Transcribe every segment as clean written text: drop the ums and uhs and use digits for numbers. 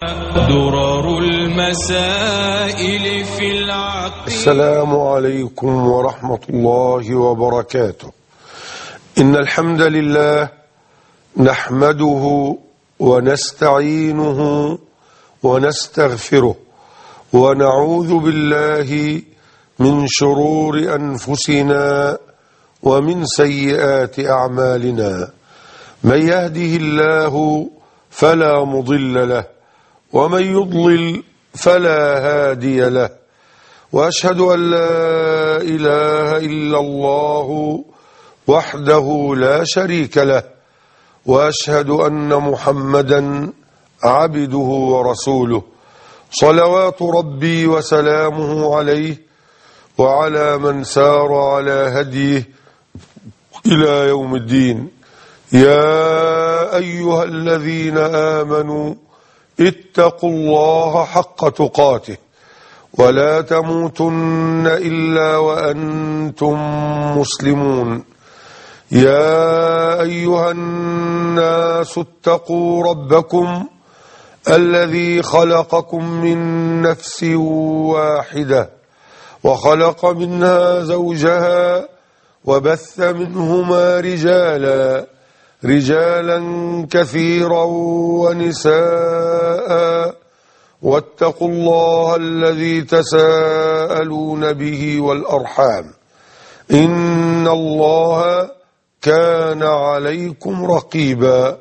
درر المسائل في العقيدة. السلام عليكم ورحمة الله وبركاته. إن الحمد لله نحمده ونستعينه ونستغفره ونعوذ بالله من شرور أنفسنا ومن سيئات أعمالنا. من يهده الله فلا مضل له ومن يضلل فلا هادي له، وأشهد أن لا إله إلا الله وحده لا شريك له، وأشهد أن محمدا عبده ورسوله، صلوات ربي وسلامه عليه وعلى من سار على هديه إلى يوم الدين. يا أيها الذين آمنوا اتقوا الله حق تقاته ولا تموتن إلا وأنتم مسلمون. يا أيها الناس اتقوا ربكم الذي خلقكم من نفس واحدة وخلق منها زوجها وبث منهما رجالا كثيرا ونساء، واتقوا الله الذي تساءلون به والأرحام إن الله كان عليكم رقيبا.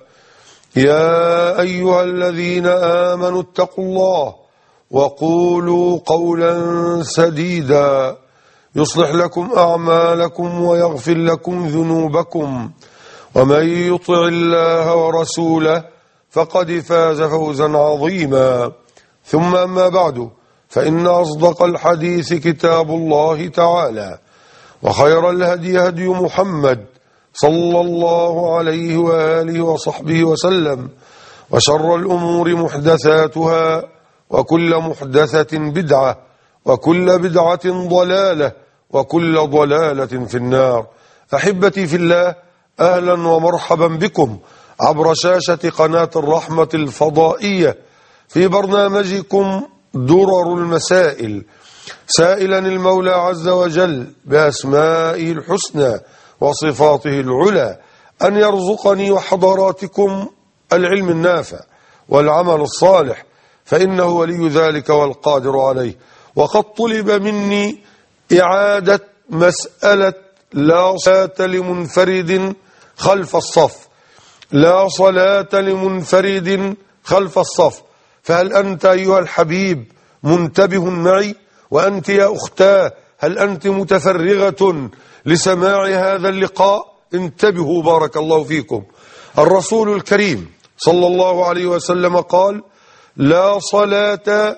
يا أيها الذين آمنوا اتقوا الله وقولوا قولا سديدا يصلح لكم أعمالكم ويغفر لكم ذنوبكم، ومن يطع الله ورسوله فقد فاز فوزا عظيما. ثم أما بعد، فإن أصدق الحديث كتاب الله تعالى، وخير الهدي هدي محمد صلى الله عليه وآله وصحبه وسلم، وشر الأمور محدثاتها، وكل محدثة بدعة، وكل بدعة ضلالة، وكل ضلالة في النار. أحبتي في الله، أهلا ومرحبا بكم عبر شاشة قناة الرحمة الفضائية في برنامجكم درر المسائل، سائلا المولى عز وجل بأسمائه الحسنى وصفاته العلى أن يرزقني وحضراتكم العلم النافع والعمل الصالح، فإنه ولي ذلك والقادر عليه. وقد طلب مني إعادة مسألة لا صلاة لمنفرد خلف الصف. لا صلاة لمنفرد خلف الصف. فهل أنت أيها الحبيب منتبه معي؟ وأنت يا أختاه هل أنت متفرغة لسماع هذا اللقاء؟ انتبهوا بارك الله فيكم. الرسول الكريم صلى الله عليه وسلم قال: لا صلاة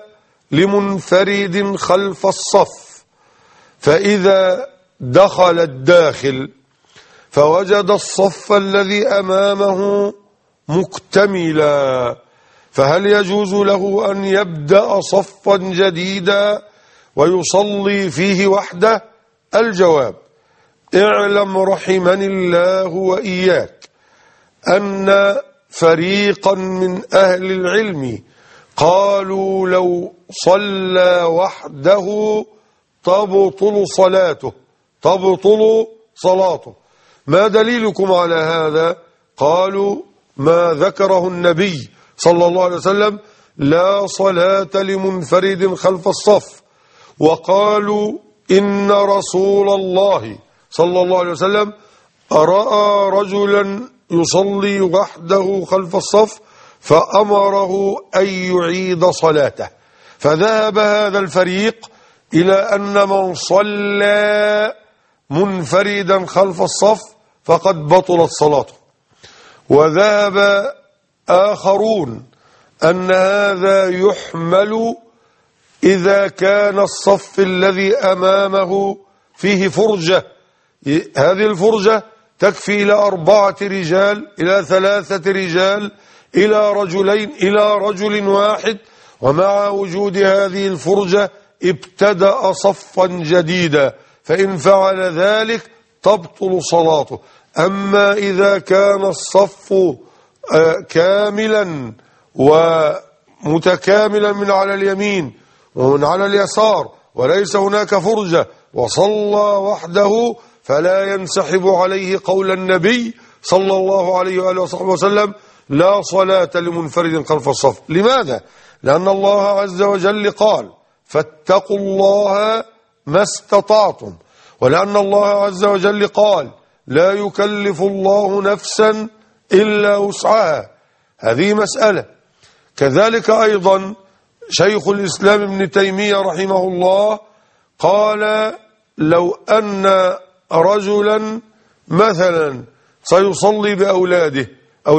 لمنفرد خلف الصف، فإذا دخل الداخل فوجد الصف الذي أمامه مكتملا، فهل يجوز له أن يبدأ صفا جديدا ويصلي فيه وحده؟ الجواب: اعلم رحمني الله وإياك أن فريقا من أهل العلم قالوا لو صلى وحده تبطل صلاته. ما دليلكم على هذا؟ قالوا: ما ذكره النبي صلى الله عليه وسلم: لا صلاة لمنفرد خلف الصف. وقالوا: إن رسول الله صلى الله عليه وسلم رأى رجلا يصلي وحده خلف الصف فأمره أن يعيد صلاته. فذهب هذا الفريق إلى أن من صلى منفردا خلف الصف فقد بطلت صلاته، وذهب آخرون أن هذا يحمل إذا كان الصف الذي أمامه فيه فرجة. هذه الفرجة تكفي إلى 4 رجال، إلى 3 رجال، إلى رجلين، إلى رجل واحد، ومع وجود هذه الفرجة ابتدأ صفا جديدا، فإن فعل ذلك تبطل صلاته. أما إذا كان الصف كاملا متكاملا من على اليمين ومن على اليسار وليس هناك فرجة وصلى وحده فلا ينسحب عليه قول النبي صلى الله عليه وآله وصحبه وسلم لا صلاة لمنفرد خلف الصف. لماذا؟ لأن الله عز وجل قال فاتقوا الله ما استطعتم، ولأن الله عز وجل قال لا يكلف الله نفسا إلا وسعها. هذه مسألة. كذلك أيضا شيخ الإسلام ابن تيمية رحمه الله قال لو أن رجلا مثلا سيصلي بأولاده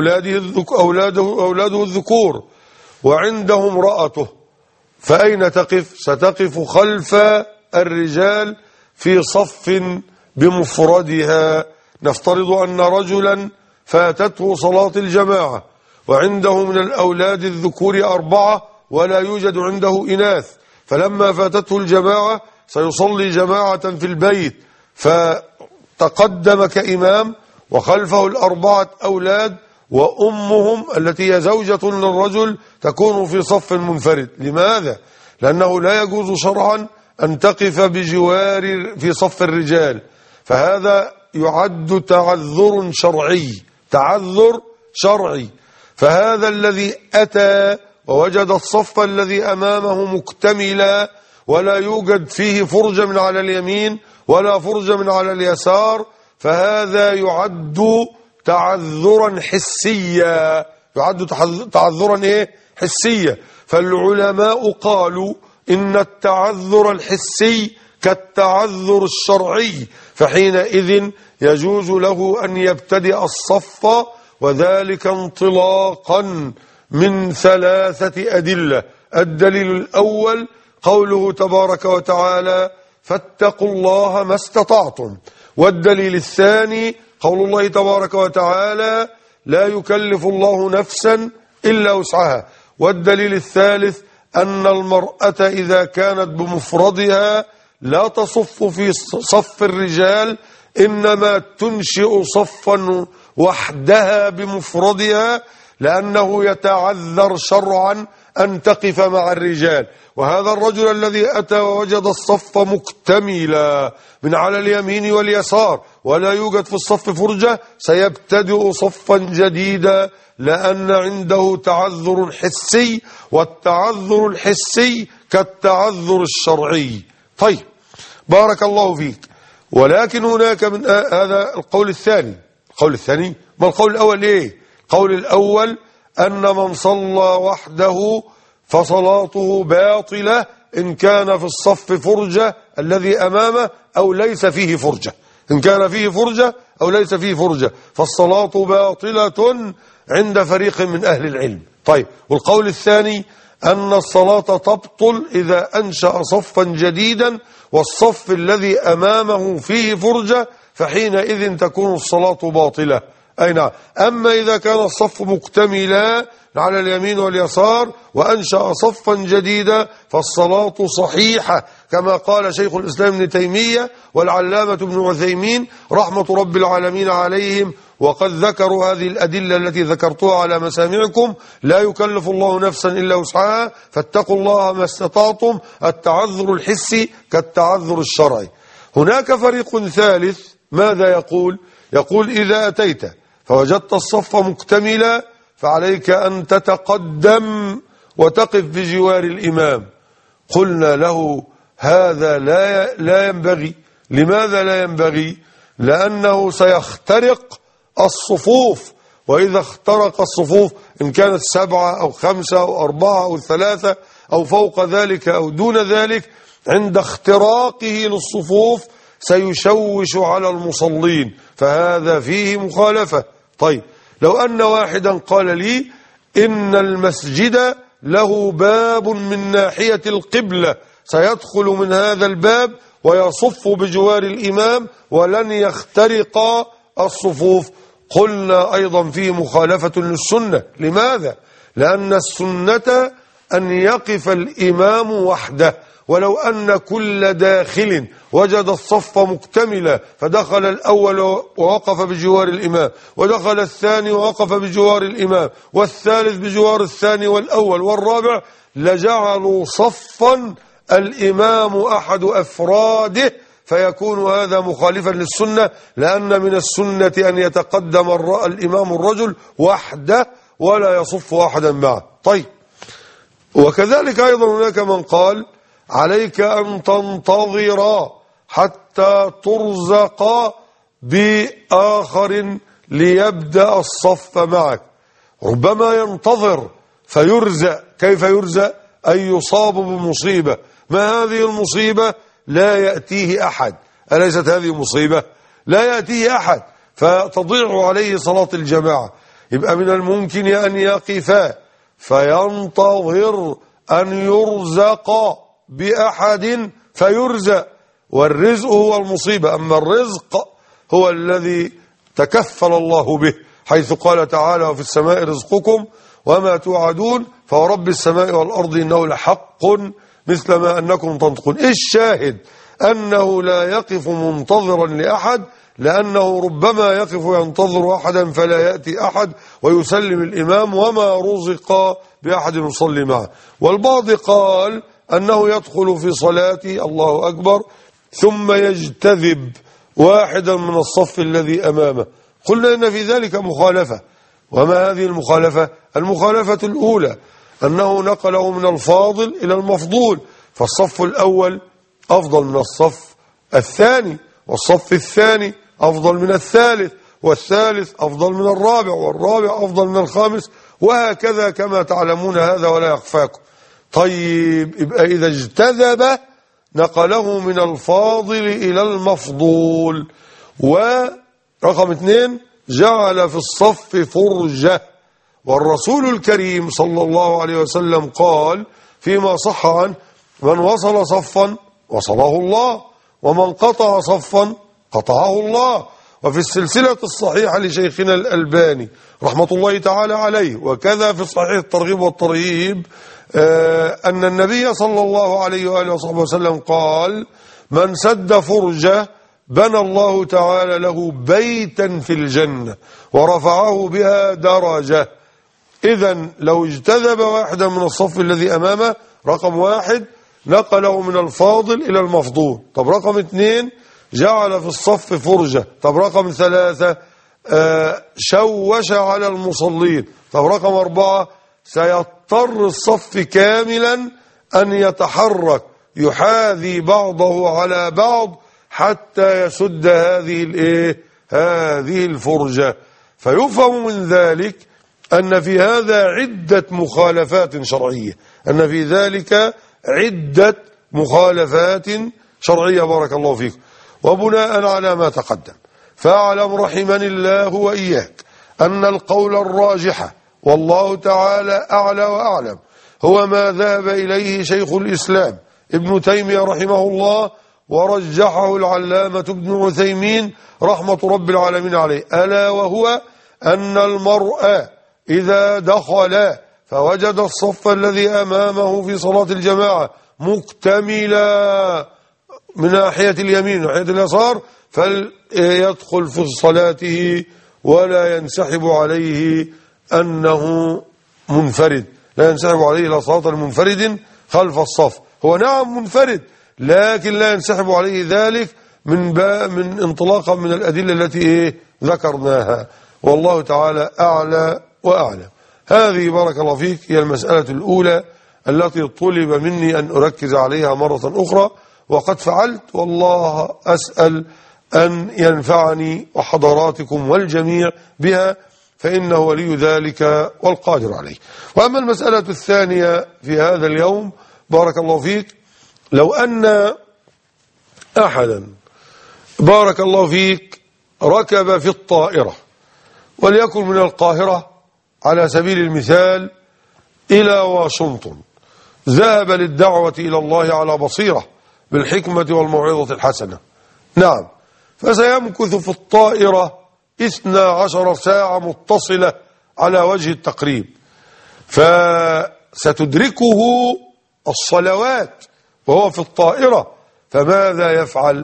أولاده الذكور وعنده امرأته، فأين تقف؟ ستقف خلف الرجال في صف بمفردها. نفترض أن رجلا فاتته صلاة الجماعة وعنده من الأولاد الذكور 4 ولا يوجد عنده إناث، فلما فاتته الجماعة سيصلي جماعة في البيت، فتقدم كإمام وخلفه 4 أولاد وأمهم التي هي زوجة للرجل تكون في صف منفرد. لماذا؟ لأنه لا يجوز شرعا أن تقف بجوار في صف الرجال، فهذا يعد تعذر شرعي. فهذا الذي أتى ووجد الصف الذي أمامه مكتملا ولا يوجد فيه فرجة من على اليمين ولا فرجة من على اليسار، فهذا يعد تعذرا حسيا. حسيا. فالعلماء قالوا إن التعذر الحسي كالتعذر الشرعي، فحينئذ يجوز له أن يبتدئ الصف، وذلك انطلاقا من 3 أدلة. الدليل الأول قوله تبارك وتعالى فاتقوا الله ما استطعتم، والدليل الثاني قول الله تبارك وتعالى لا يكلف الله نفسا إلا وسعها، والدليل الثالث أن المرأة إذا كانت بمفردها لا تصف في صف الرجال، إنما تنشئ صفا وحدها بمفردها، لأنه يتعذر شرعا أن تقف مع الرجال. وهذا الرجل الذي أتى ووجد الصف مكتملا من على اليمين واليسار ولا يوجد في الصف فرجة سيبتدئ صفا جديدا، لأن عنده تعذر حسي، والتعذر الحسي كالتعذر الشرعي. طيب بارك الله فيك. ولكن هناك من هذا القول الثاني. ما القول الأول إيه؟ القول الأول أن من صلى وحده فصلاته باطلة إن كان في الصف فرجة الذي أمامه أو ليس فيه فرجة. إن كان فيه فرجة أو ليس فيه فرجة فالصلاة باطلة عند فريق من أهل العلم. طيب والقول الثاني أن الصلاة تبطل إذا أنشأ صفا جديدا والصف الذي أمامه فيه فرجة، فحينئذ تكون الصلاة باطلة. أي نعم. أما إذا كان الصف مكتملا على اليمين واليسار وأنشأ صفا جديدا فالصلاة صحيحة، كما قال شيخ الإسلام ابن تيمية والعلامة ابن عثيمين رحمة رب العالمين عليهم، وقد ذكروا هذه الأدلة التي ذكرتها على مسامعكم. لا يكلف الله نفسا إلا وسعها، فاتقوا الله ما استطعتم. التعذر الحسي كالتعذر الشرعي. هناك فريق ثالث ماذا يقول؟ يقول إذا أتيت فوجدت الصف مكتملا فعليك أن تتقدم وتقف بجوار الإمام. قلنا له هذا لا ينبغي. لماذا لا ينبغي؟ لأنه سيخترق الصفوف، وإذا اخترق الصفوف إن كانت 7 أو 5 أو 4 أو 3 أو فوق ذلك أو دون ذلك، عند اختراقه للصفوف سيشوش على المصلين، فهذا فيه مخالفة. طيب لو أن واحدا قال لي إن المسجد له باب من ناحية القبلة سيدخل من هذا الباب ويصف بجوار الإمام ولن يخترق الصفوف، قلنا أيضا فيه مخالفة للسنة. لماذا؟ لأن السنة أن يقف الإمام وحده، ولو أن كل داخل وجد الصف مكتملا فدخل الأول ووقف بجوار الإمام، ودخل الثاني ووقف بجوار الإمام، والثالث بجوار الثاني والأول والرابع، لجعلوا صفا الإمام أحد أفراده، فيكون هذا مخالفا للسنة، لأن من السنة أن يتقدم الإمام الرجل وحده ولا يصف أحدا معه. طيب، وكذلك أيضا هناك من قال عليك أن تنتظر حتى ترزق بآخر ليبدأ الصف معك. ربما ينتظر فيرزق. كيف يرزق؟ أن يصاب بمصيبة. ما هذه المصيبة؟ لا يأتيه أحد. أليست هذه مصيبة؟ لا يأتيه أحد فتضيع عليه صلاة الجماعة. يبقى من الممكن أن يقف فينتظر أن يرزق بأحد فيرزق، والرزق هو المصيبة. أما الرزق هو الذي تكفل الله به، حيث قال تعالى: وفي السماء رزقكم وما توعدون فورب السماء والأرض إنه لحق مثل ما أنكم تنطقون. الشاهد أنه لا يقف منتظرا لأحد، لأنه ربما يقف ينتظر أحدا فلا يأتي أحد ويسلم الإمام وما رزق بأحد يصلي معه. والبعض قال أنه يدخل في صلاته الله أكبر ثم يجتذب واحدا من الصف الذي أمامه. قلنا إن في ذلك مخالفة. وما هذه المخالفة؟ المخالفة الأولى أنه نقله من الفاضل إلى المفضول، فالصف الأول أفضل من الصف الثاني، والصف الثاني أفضل من الثالث، والثالث أفضل من الرابع، والرابع أفضل من الخامس، وهكذا كما تعلمون هذا ولا يخفاكم. طيب، يبقى إذا اجتذب نقله من الفاضل إلى المفضول. ورقم 2 جعل في الصف فرجة. والرسول الكريم صلى الله عليه وسلم قال فيما صح عنه: من وصل صفا وصله الله، ومن قطع صفا قطعه الله. وفي السلسلة الصحيحة لشيخنا الألباني رحمة الله تعالى عليه، وكذا في صحيح الترغيب والترهيب، أن النبي صلى الله عليه وآله وصحبه وسلم قال: من سد فرجة بنى الله تعالى له بيتا في الجنة ورفعه بها درجة. إذن لو اجتذب واحدا من الصف الذي أمامه، رقم 1 نقله من الفاضل إلى المفضول. طب رقم 2 جعل في الصف فرجة. طب رقم 3 شوش على المصلين. طب رقم 4 سيضطر الصف كاملا أن يتحرك يحاذي بعضه على بعض حتى يسد هذه الفرجة. فيفهم من ذلك أن في هذا عدة مخالفات شرعية، أن في ذلك عدة مخالفات شرعية. بارك الله فيكم. وبناء على ما تقدم فاعلم رحمني الله وإياك أن القول الراجح والله تعالى أعلى وأعلم هو ما ذهب إليه شيخ الإسلام ابن تيمية رحمه الله، ورجحه العلامة ابن عثيمين رحمة رب العالمين عليه، ألا وهو أن المرء إذا دخل فوجد الصف الذي أمامه في صلاة الجماعة مكتملا من ناحية اليمين وناحية اليسار، فليدخل في صلاته ولا ينسحب عليه أنه منفرد، لا ينسحب عليه إلى صلاة المنفرد خلف الصف. هو نعم منفرد، لكن لا ينسحب عليه ذلك من انطلاقا من الأدلة التي ذكرناها. والله تعالى أعلى وأعلم. هذه بارك الله فيك هي المسألة الأولى التي طلب مني أن أركز عليها مرة أخرى، وقد فعلت، والله أسأل أن ينفعني وحضراتكم والجميع بها، فإنه ولي ذلك والقادر عليه. وأما المسألة الثانية في هذا اليوم بارك الله فيك، لو أن أحدا بارك الله فيك ركب في الطائرة وليكن من القاهرة على سبيل المثال إلى واشنطن، ذهب للدعوة إلى الله على بصيرة بالحكمة والموعظة الحسنة، نعم، فسيمكث في الطائرة 12 ساعة متصلة على وجه التقريب، فستدركه الصلوات وهو في الطائرة، فماذا يفعل؟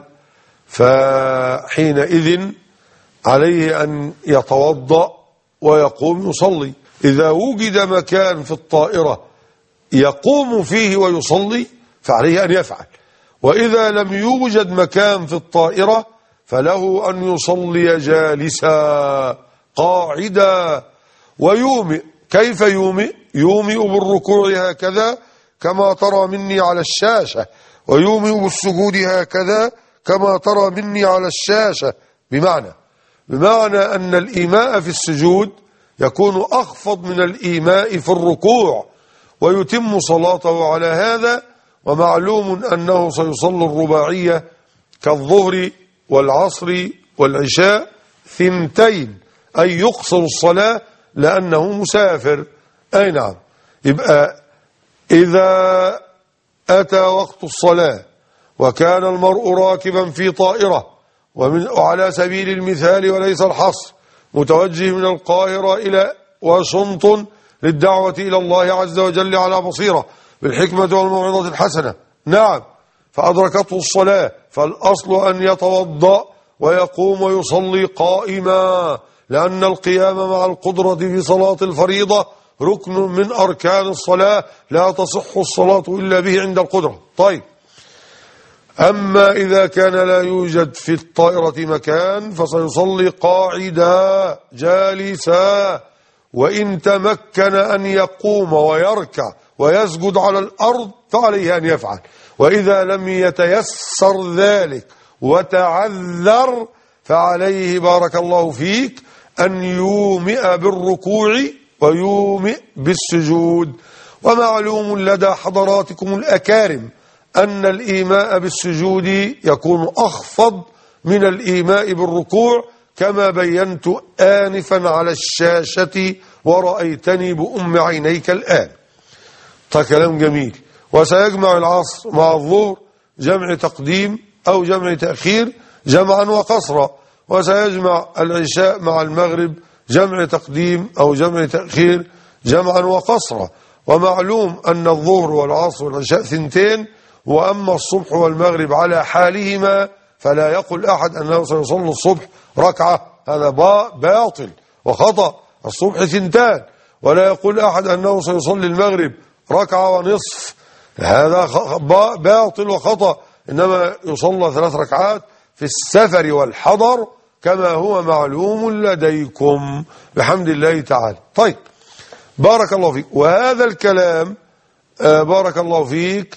فحينئذ عليه أن يتوضأ ويقوم يصلي. إذا وجد مكان في الطائرة يقوم فيه ويصلي فعليه أن يفعل، وإذا لم يوجد مكان في الطائرة فله أن يصلي جالسا قاعدا ويومئ. كيف يومئ؟ يومئ بالركوع هكذا كما ترى مني على الشاشة، ويومئ بالسجود هكذا كما ترى مني على الشاشة، بمعنى أن الإيماء في السجود يكون أخفض من الإيماء في الركوع، ويتم صلاته على هذا. ومعلوم أنه سيصلي الرباعية كالظهر والعصر والعشاء 2، أي يقصر الصلاة لأنه مسافر. أي نعم. يبقى إذا أتى وقت الصلاة وكان المرء راكبا في طائرة، وعلى سبيل المثال وليس الحصر، متوجه من القاهرة إلى واشنطن للدعوة إلى الله عز وجل على بصيرة بالحكمة والموعظة الحسنة، نعم، فأدركته الصلاة، فالأصل أن يتوضأ ويقوم ويصلي قائما، لأن القيام مع القدرة في صلاة الفريضة ركن من أركان الصلاة، لا تصح الصلاة إلا به عند القدرة. طيب، أما إذا كان لا يوجد في الطائرة مكان فسيصلي قاعدا جالسا، وإن تمكن أن يقوم ويركع ويسجد على الأرض فعليه أن يفعل، وإذا لم يتيسر ذلك وتعذر فعليه بارك الله فيك أن يومئ بالركوع ويومئ بالسجود. ومعلوم لدى حضراتكم الأكارم أن الإيماء بالسجود يكون أخفض من الإيماء بالركوع، كما بينت آنفا على الشاشة ورأيتني بأم عينيك الآن. كلام جميل. وسيجمع العصر مع الظهر جمع تقديم أو جمع تأخير جمعا وقصرا، وسيجمع العشاء مع المغرب جمع تقديم أو جمع تأخير جمعا وقصرا. ومعلوم أن الظهر والعصر والعشاء 2، وأما الصبح والمغرب على حالهما فلا يقل أحد أنه سيصلي الصبح ركعة، هذا باطل وخطأ. الصبح 2، ولا يقول أحد أنه سيصلي المغرب ركعة ونصف، هذا باطل وخطأ، إنما يصلى 3 ركعات في السفر والحضر كما هو معلوم لديكم بحمد الله تعالى. طيب، بارك الله فيك. وهذا الكلام بارك الله فيك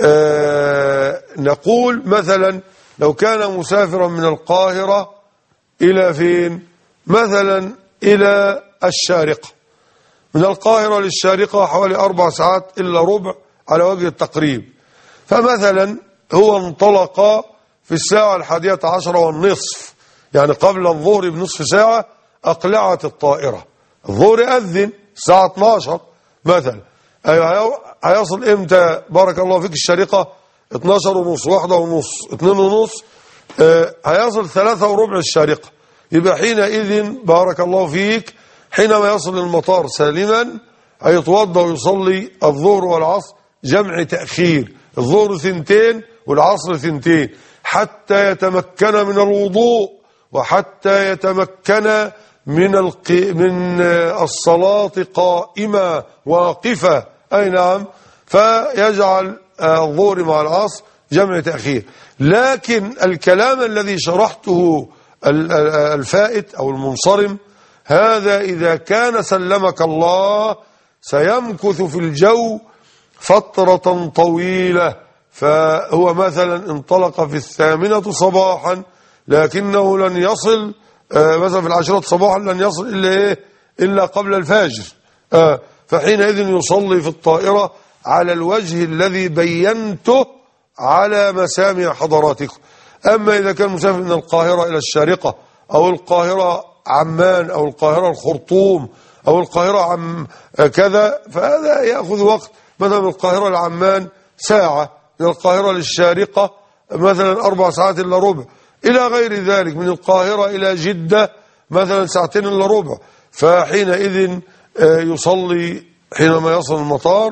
نقول مثلا لو كان مسافرا من القاهرة إلى فين؟ مثلا إلى الشارقة، من القاهرة للشارقة حوالي 4 ساعات إلا ربع على وجه التقريب، فمثلا هو انطلق في الساعة 11:30، يعني قبل الظهر بنصف ساعة أقلعت الطائرة، الظهر أذن الساعة 12 مثلا، هيصل إمتى بارك الله فيك الشارقة؟ 12:30، 1:30، 2:30، هيصل 3:15 الشارقة. يبقى حينئذ بارك الله فيك حينما يصل المطار سالما هيتوضا ويصلي الظهر والعصر جمع تأخير، الظهر 2 والعصر 2، حتى يتمكن من الوضوء وحتى يتمكن من الصلاة قائمة واقفة. أي نعم، فيجعل الظهر مع العصر جمع تأخير. لكن الكلام الذي شرحته الفائت أو المنصرم هذا إذا كان سلمك الله سيمكث في الجو فترة طويلة، فهو مثلا انطلق في 8 صباحا لكنه لن يصل مثلا في 10 صباحا لن يصل إلا قبل الفجر، فحينئذ يصلي في الطائرة على الوجه الذي بينته على مسامع حضراتكم. أما إذا كان مسافر من القاهرة إلى الشارقة أو القاهرة عمان أو القاهرة الخرطوم أو القاهرة كذا، فهذا يأخذ وقت، مثلا من القاهرة لعمان ساعة، من القاهرة للشارقة مثلا 4 ساعات إلا ربع، إلى غير ذلك، من القاهرة إلى جدة مثلا 2 إلا ربع. فحينئذ يصلي حينما يصل المطار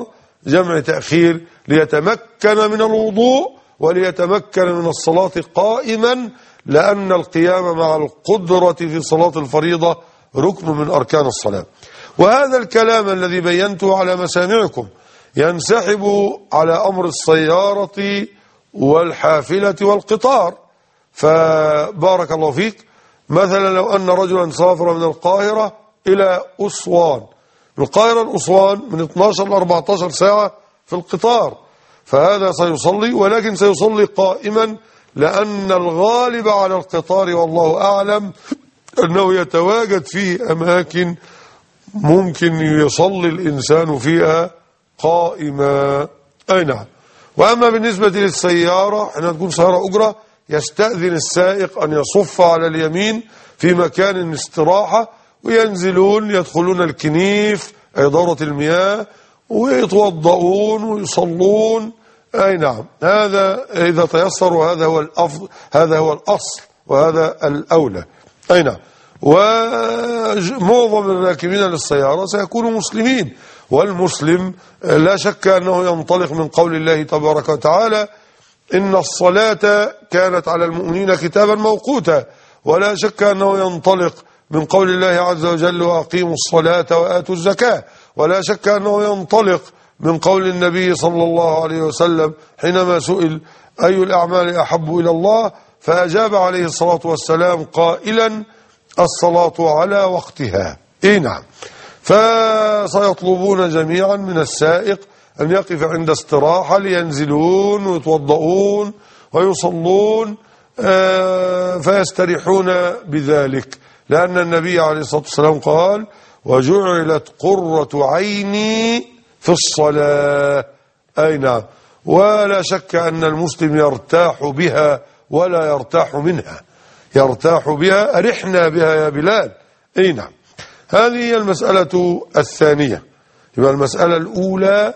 جمع تأخير ليتمكن من الوضوء وليتمكن من الصلاة قائما، لأن القيام مع القدرة في صلاة الفريضة ركن من أركان الصلاة. وهذا الكلام الذي بينته على مسامعكم ينسحب على أمر السيارة والحافلة والقطار. فبارك الله فيك، مثلا لو أن رجلا سافر من القاهرة إلى أسوان، من القاهرة لأسوان من 12 ل 14 ساعة في القطار، فهذا سيصلي، ولكن سيصلي قائما، لأن الغالب على القطار والله أعلم أنه يتواجد فيه أماكن ممكن يصلي الإنسان فيها قائما. أي نعم. وأما بالنسبة للسيارة، حين تكون سيارة أجرة يستأذن السائق أن يصف على اليمين في مكان استراحة، وينزلون يدخلون الكنيف أي دورة المياه ويتوضؤون ويصلون. أي نعم، هذا إذا تيسر، وهذا هو الأفضل، هذا هو الأصل وهذا الأولى. أي نعم. ومعظم الراكبين للسيارة سيكونوا مسلمين، والمسلم لا شك أنه ينطلق من قول الله تبارك وتعالى: إن الصلاة كانت على المؤمنين كتابا موقوتا، ولا شك أنه ينطلق من قول الله عز وجل: وأقيموا الصلاة وآتوا الزكاة، ولا شك أنه ينطلق من قول النبي صلى الله عليه وسلم حينما سئل: أي الأعمال أحب إلى الله؟ فأجاب عليه الصلاة والسلام قائلا: الصلاة على وقتها. إيه نعم. فسيطلبون جميعا من السائق أن يقف عند استراحة لينزلون ويتوضؤون ويصلون، فيستريحون بذلك، لأن النبي عليه الصلاة والسلام قال: وجعلت قرة عيني في الصلاة. أي نعم. ولا شك أن المسلم يرتاح بها ولا يرتاح منها، يرتاح بها، أرحنا بها يا بلال. أي نعم. هذه هي المسألة الثانية. يبقى المسألة الأولى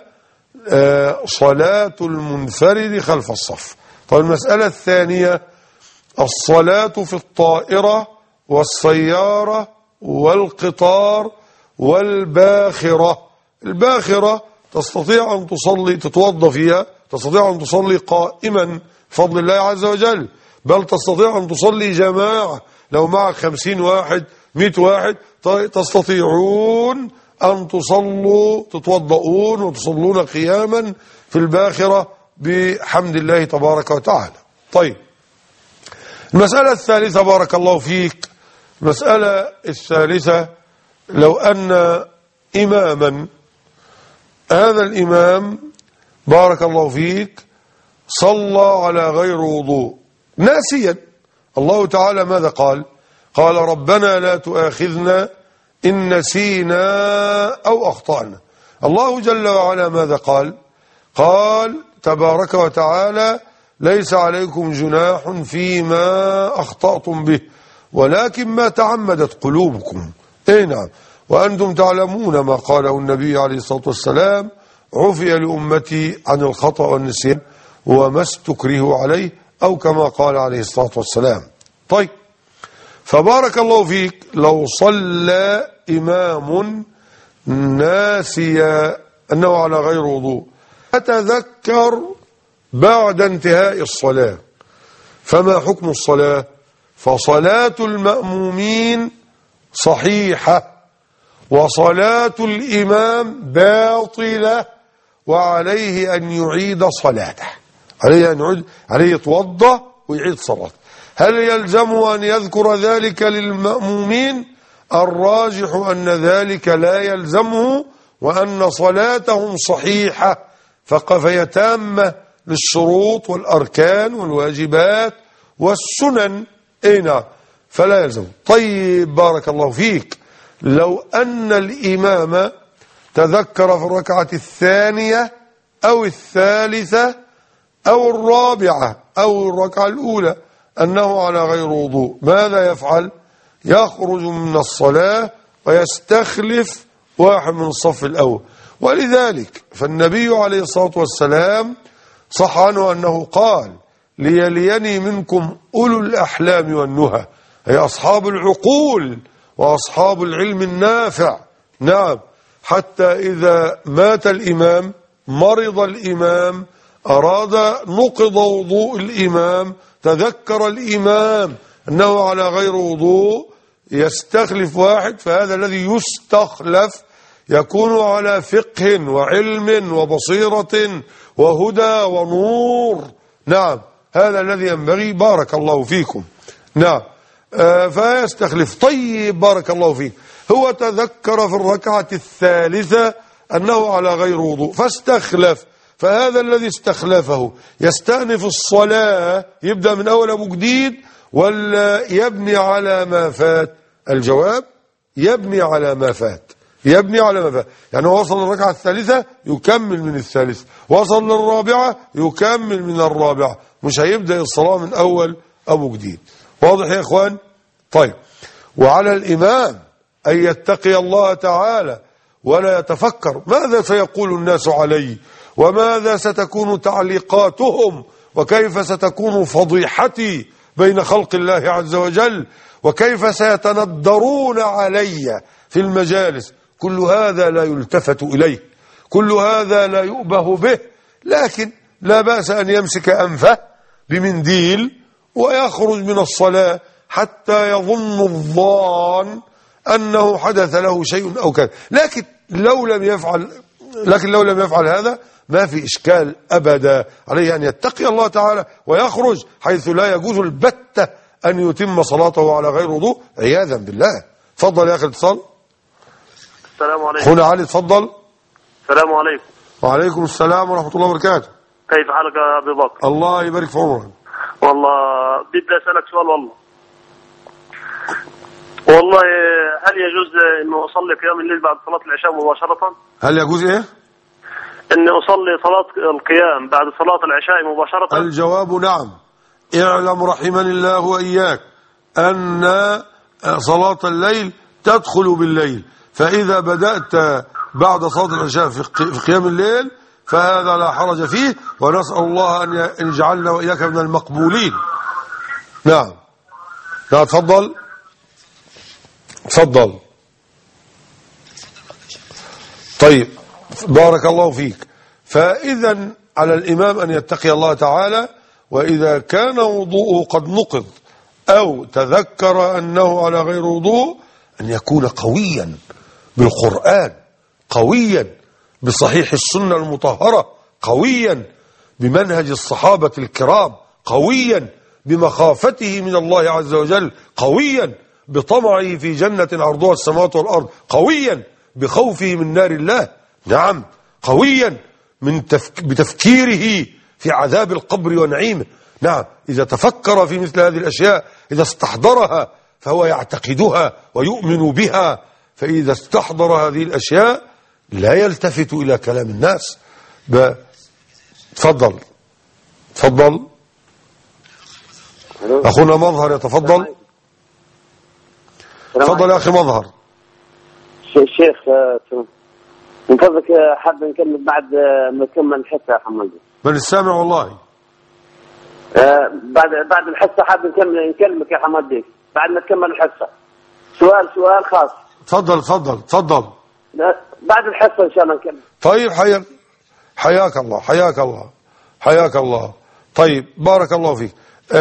صلاة المنفرد خلف الصف. طيب المسألة الثانية الصلاة في الطائرة والسيارة والقطار والباخرة. الباخرة تستطيع أن تصلي، تتوضى فيها، تستطيع أن تصلي قائما بفضل الله عز وجل، بل تستطيع أن تصلي جماعة، لو معك 50 واحد 100 واحد تستطيعون أن تصلوا، تتوضؤون وتصلون قياما في الباخرة بحمد الله تبارك وتعالى. طيب المسألة الثالثة بارك الله فيك، المسألة الثالثة لو أن إماما، هذا الإمام بارك الله فيك صلى على غير وضوء ناسيا، الله تعالى ماذا قال؟ قال: ربنا لا تؤاخذنا إن نسينا أو أخطأنا. الله جل وعلا ماذا قال؟ قال تبارك وتعالى: ليس عليكم جناح فيما أخطأتم به ولكن ما تعمدت قلوبكم. أي نعم. وأنتم تعلمون ما قاله النبي عليه الصلاة والسلام: عفي لأمتي عن الخطأ والنسيان وما استكرهوا عليه، أو كما قال عليه الصلاة والسلام. طيب فبارك الله فيك، لو صلى إمام ناسي أنه على غير وضوء أتذكر بعد انتهاء الصلاة، فما حكم الصلاة؟ فصلاة المأمومين صحيحة وصلاة الإمام باطلة، وعليه أن يعيد صلاته، عليه يتوضأ ويعيد صلاته. هل يلزمه أن يذكر ذلك للمأمومين؟ الراجح أن ذلك لا يلزمه، وأن صلاتهم صحيحة فهي تامة للشروط والأركان والواجبات والسنن. أين فلا يلزم. طيب بارك الله فيك، لو أن الإمام تذكر في الركعة الثانية أو الثالثة أو الرابعة أو الركعة الأولى أنه على غير وضوء، ماذا يفعل؟ يخرج من الصلاة ويستخلف واحد من الصف الأول. ولذلك فالنبي عليه الصلاة والسلام صح عنه أنه قال: ليليني منكم أولو الأحلام والنهى، أي أصحاب العقول وأصحاب العلم النافع. نعم. حتى إذا مات الإمام مرض الإمام، أراد نقض وضوء الإمام، تذكر الإمام أنه على غير وضوء، يستخلف واحد، فهذا الذي يستخلف يكون على فقه وعلم وبصيرة وهدى ونور. نعم، هذا الذي ينبغي. بارك الله فيكم. نعم، فيستخلف. طيب، بارك الله فيك. هو تذكر في الركعة الثالثة أنه على غير وضوء فاستخلف، فهذا الذي استخلفه يستأنف الصلاة، يبدأ من أول أبو جديد، ولا يبني على ما فات؟ الجواب يبني على ما فات. يبني على ما فات، يعني وصل للركعة الثالثة يكمل من الثالثة، وصل للرابعة يكمل من الرابعة، مش هيبدأ الصلاة من أول أبو جديد. واضح يا إخوان؟ طيب، وعلى الإمام أن يتقي الله تعالى ولا يتفكر ماذا سيقول الناس علي، وماذا ستكون تعليقاتهم، وكيف ستكون فضيحتي بين خلق الله عز وجل، وكيف سيتندرون علي في المجالس. كل هذا لا يلتفت إليه، كل هذا لا يؤبه به، لكن لا بأس أن يمسك أنفه بمنديل ويخرج من الصلاة حتى يظن الظان أنه حدث له شيء أو كذا. لكن لو لم يفعل هذا ما في إشكال أبدا. عليه أن يتقي الله تعالى ويخرج حيث لا يجوز البتة أن يتم صلاته على غير وضوء عياذا بالله. تفضل يا أخي الاتصال. السلام عليكم. أخونا علي تفضل. السلام عليكم. وعليكم السلام ورحمة الله وبركاته. كيف حالك يا أبي بكر؟ الله يبارك في عمرك. والله بدي أسألك سؤال. والله هل يجوز أنه أصلي قيام الليل بعد صلاة العشاء مباشرة؟ هل يجوز إيه؟ أني أصلي صلاة القيام بعد صلاة العشاء مباشرة؟ الجواب نعم. اعلم رحمني الله وإياك أن صلاة الليل تدخل بالليل، فإذا بدأت بعد صلاة العشاء في قيام الليل فهذا لا حرج فيه، ونسأل الله أن يجعلنا وإياك من المقبولين. نعم. لا تفضل. تفضل. طيب، بارك الله فيك. فإذا على الإمام أن يتقي الله تعالى، وإذا كان وضوءه قد نقض أو تذكر أنه على غير وضوء أن يكون قويا بالقرآن، قويا بصحيح السنة المطهرة، قويا بمنهج الصحابة الكرام، قويا بمخافته من الله عز وجل، قويا بطمعه في جنة عرضها السماوات والأرض، قويا بخوفه من نار الله. نعم، قويا بتفكيره في عذاب القبر ونعيمه. نعم، إذا تفكر في مثل هذه الأشياء، إذا استحضرها فهو يعتقدها ويؤمن بها، فإذا استحضر هذه الأشياء لا يلتفت إلى كلام الناس. تفضل. تفضل أخونا مظهر يتفضل. تفضل يا أخي مظهر. شيخ من فضلك حاب نكمل بعد ما نكمل الحصة يا حمد. من السامع والله. بعد الحصة حاب نكلمك يا حمد بعد ما تكمل الحصة. سؤال خاص. تفضل. بعد الحصة إن شاء الله نكمل. طيب، حياك الله. طيب، بارك الله فيك.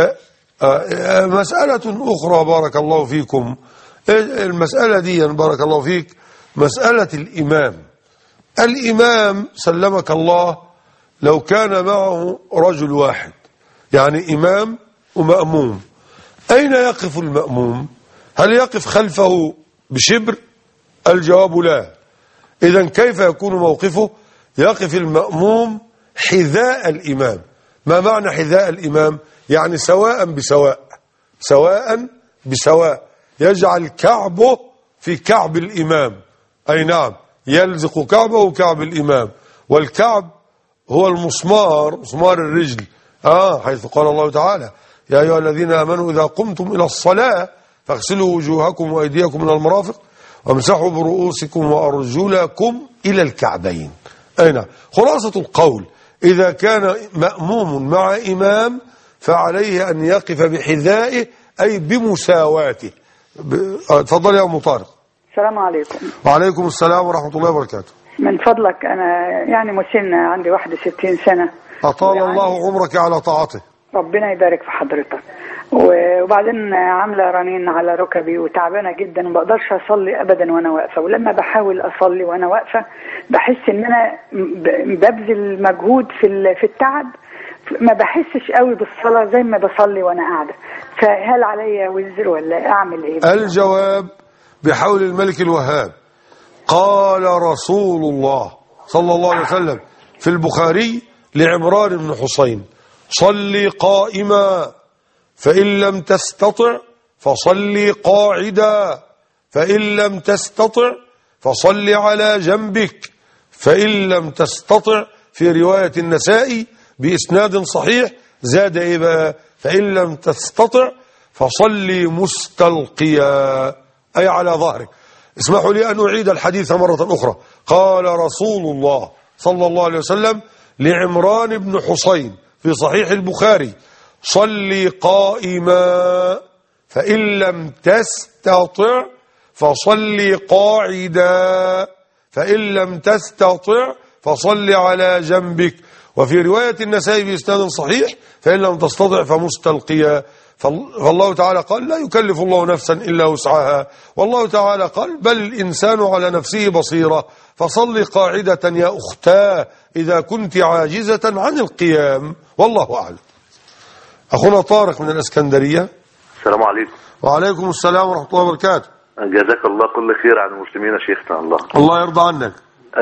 مسألة أخرى بارك الله فيكم. المسألة دي بارك الله فيك مسألة الإمام سلمك الله، لو كان معه رجل واحد، يعني إمام ومأموم، أين يقف المأموم؟ هل يقف خلفه بشبر؟ الجواب لا. إذن كيف يكون موقفه؟ يقف المأموم حذاء الإمام. ما معنى حذاء الإمام؟ يعني سواء بسواء، يجعل كعبه في كعب الإمام. أي نعم، يلزق كعبه كعب الإمام، والكعب هو المسمار، مسمار الرجل. حيث قال الله تعالى: يا أيها الذين آمنوا إذا قمتم إلى الصلاة فاغسلوا وجوهكم وأيديكم من المرافق وامسحوا برؤوسكم وأرجلكم إلى الكعبين. أي نعم. خلاصة القول: إذا كان مأموم مع إمام فعليه أن يقف بحذائه، أي بمساواته. تفضل يا أم طارق. السلام عليكم. وعليكم السلام ورحمة الله وبركاته. من فضلك أنا يعني مسنة، عندي 61 سنة. أطال الله عمرك على طاعته. ربنا يبارك في حضرتك. وبعدين عاملة رنين على ركبي وتعبانة جدا، وما بقدرش أصلي أبدا وأنا واقفة، ولما بحاول أصلي وأنا واقفة بحس إن أنا ببذل مجهود في التعب، ما بحسش قوي بالصلاة زي ما بصلي وأنا قاعدة. فهل عليا وزر ولا أعمل إيه؟ الجواب بحول الملك الوهاب. قال رسول الله صلى الله عليه وسلم في البخاري لعمران بن حسين: صلي قائما، فإن لم تستطع فصلي قاعدا، فإن لم تستطع فصلي على جنبك، فإن لم تستطع في رواية النسائي بإسناد صحيح زاد إيه بقى؟ فإن لم تستطع فصلي مستلقيا، أي على ظهرك. اسمحوا لي أن أعيد الحديث مرة أخرى. قال رسول الله صلى الله عليه وسلم لعمران بن حسين في صحيح البخاري: صلي قائما، فإن لم تستطع فصلي قاعدا، فإن لم تستطع فصلي على جنبك. وفي رواية النسائي بإسناد صحيح: فإن لم تستطع فمستلقيا. فالله تعالى قال: لا يكلف الله نفسا إلا وسعها، والله تعالى قال: بل الإنسان على نفسه بصيرة، فصلي قاعدة يا أختاه إذا كنت عاجزة عن القيام، والله أعلم. أخونا طارق من الإسكندرية. السلام عليكم. وعليكم السلام ورحمة الله وبركاته. جزاك الله كل خير عن المسلمين يا شيخنا. الله يرضى عنك.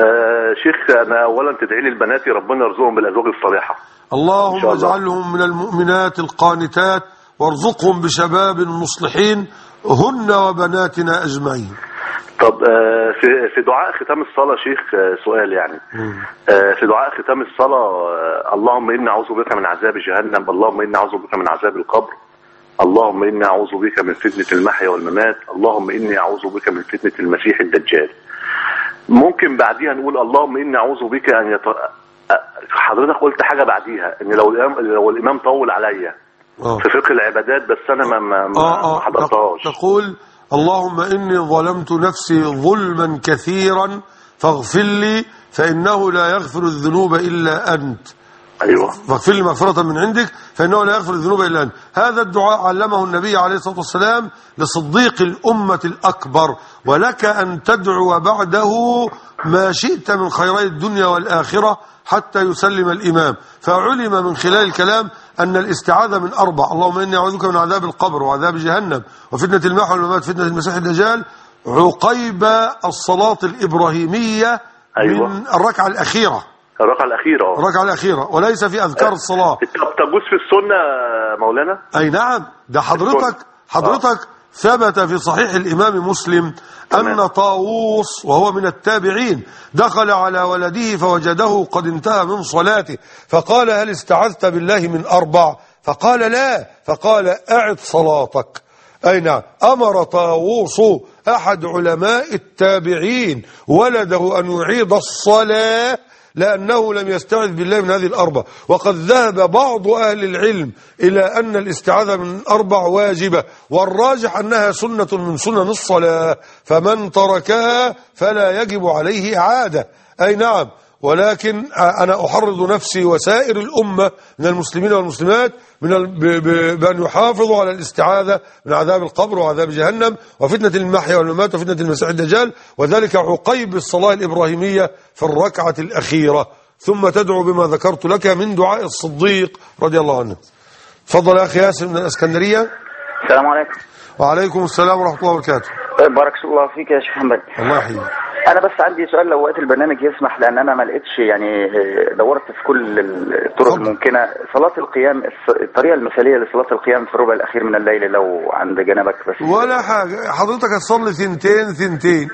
شيخ، أنا أولا تدعي لي لبناتي ربنا يرزقهم بالأزواج الصالحة. اللهم اجعلهم من المؤمنات القانتات، وارزقهم بشباب مصلحين هن وبناتنا أجمعين. طب في دعاء ختام الصلاة شيخ، سؤال يعني. في دعاء ختام الصلاة: اللهم إني أعوذ بك من عذاب جهنم، اللهم إني أعوذ بك من عذاب القبر، اللهم إني أعوذ بك من فتنة المحيا والممات، اللهم إني أعوذ بك من فتنة المسيح الدجال. ممكن بعديها نقول اللهم إني أعوذ بك أن حضرتك قلت حاجة بعديها إن لو الإمام طول عليا في فقه العبادات، بس أنا ما حضرتهاش. تقول: اللهم إني ظلمت نفسي ظلما كثيرا فاغفر لي فإنه لا يغفر الذنوب إلا أنت. أيوة. فاغفر لي مغفرة من عندك فإنه لا يغفر الذنوب إلا أنت. هذا الدعاء علمه النبي عليه الصلاة والسلام لصديق الأمة الأكبر، ولك أن تدعو بعده ما شئت من خيري الدنيا والآخرة حتى يسلم الإمام. فعلم من خلال الكلام أن الاستعاذة من 4: اللهم إني أعوذ بك من عذاب القبر وعذاب جهنم وفتنة المحيا والممات فتنة المسيح الدجال، عقيب الصلاة الإبراهيمية. أيوة. من الركعة الأخيرة. الركعة الأخيرة وليس في أذكار الصلاة. تجوز في السنة مولانا؟ أي نعم. ده حضرتك ثبت في صحيح الإمام مسلم أن طاووس وهو من التابعين دخل على ولده فوجده قد انتهى من صلاته، فقال: هل استعذت بالله من 4؟ فقال: لا. فقال: أعد صلاتك. أي نعم. أمر طاووس أحد علماء التابعين ولده أن يعيد الصلاة لأنه لم يستعذ بالله من هذه ال4. وقد ذهب بعض أهل العلم إلى أن الاستعاذة من 4 واجبة، والراجح أنها سنة من سنن الصلاة، فمن تركها فلا يجب عليه إعادة. أي نعم. ولكن أنا أحرض نفسي وسائر الأمة من المسلمين والمسلمات بأن يحافظوا على الاستعاذة من عذاب القبر وعذاب جهنم وفتنة المحيا والممات وفتنة المسيح الدجال، وذلك عقيب الصلاة الإبراهيمية في الركعة الأخيرة، ثم تدعو بما ذكرت لك من دعاء الصديق رضي الله عنه. تفضل يا أخي ياسر من الإسكندرية. السلام عليكم. وعليكم السلام ورحمة الله وبركاته. بارك الله فيك يا شيخ محمد. الله يحييك. أنا بس عندي سؤال لو وقت البرنامج يسمح، لأن أنا ما لقيتش يعني دورت في كل الطرق الممكنة. صلاة القيام، الطريقة المثالية لصلاة القيام في الربع الأخير من الليل لو عند جنبك بس. ولا حاجة، حضرتك هتصلي 2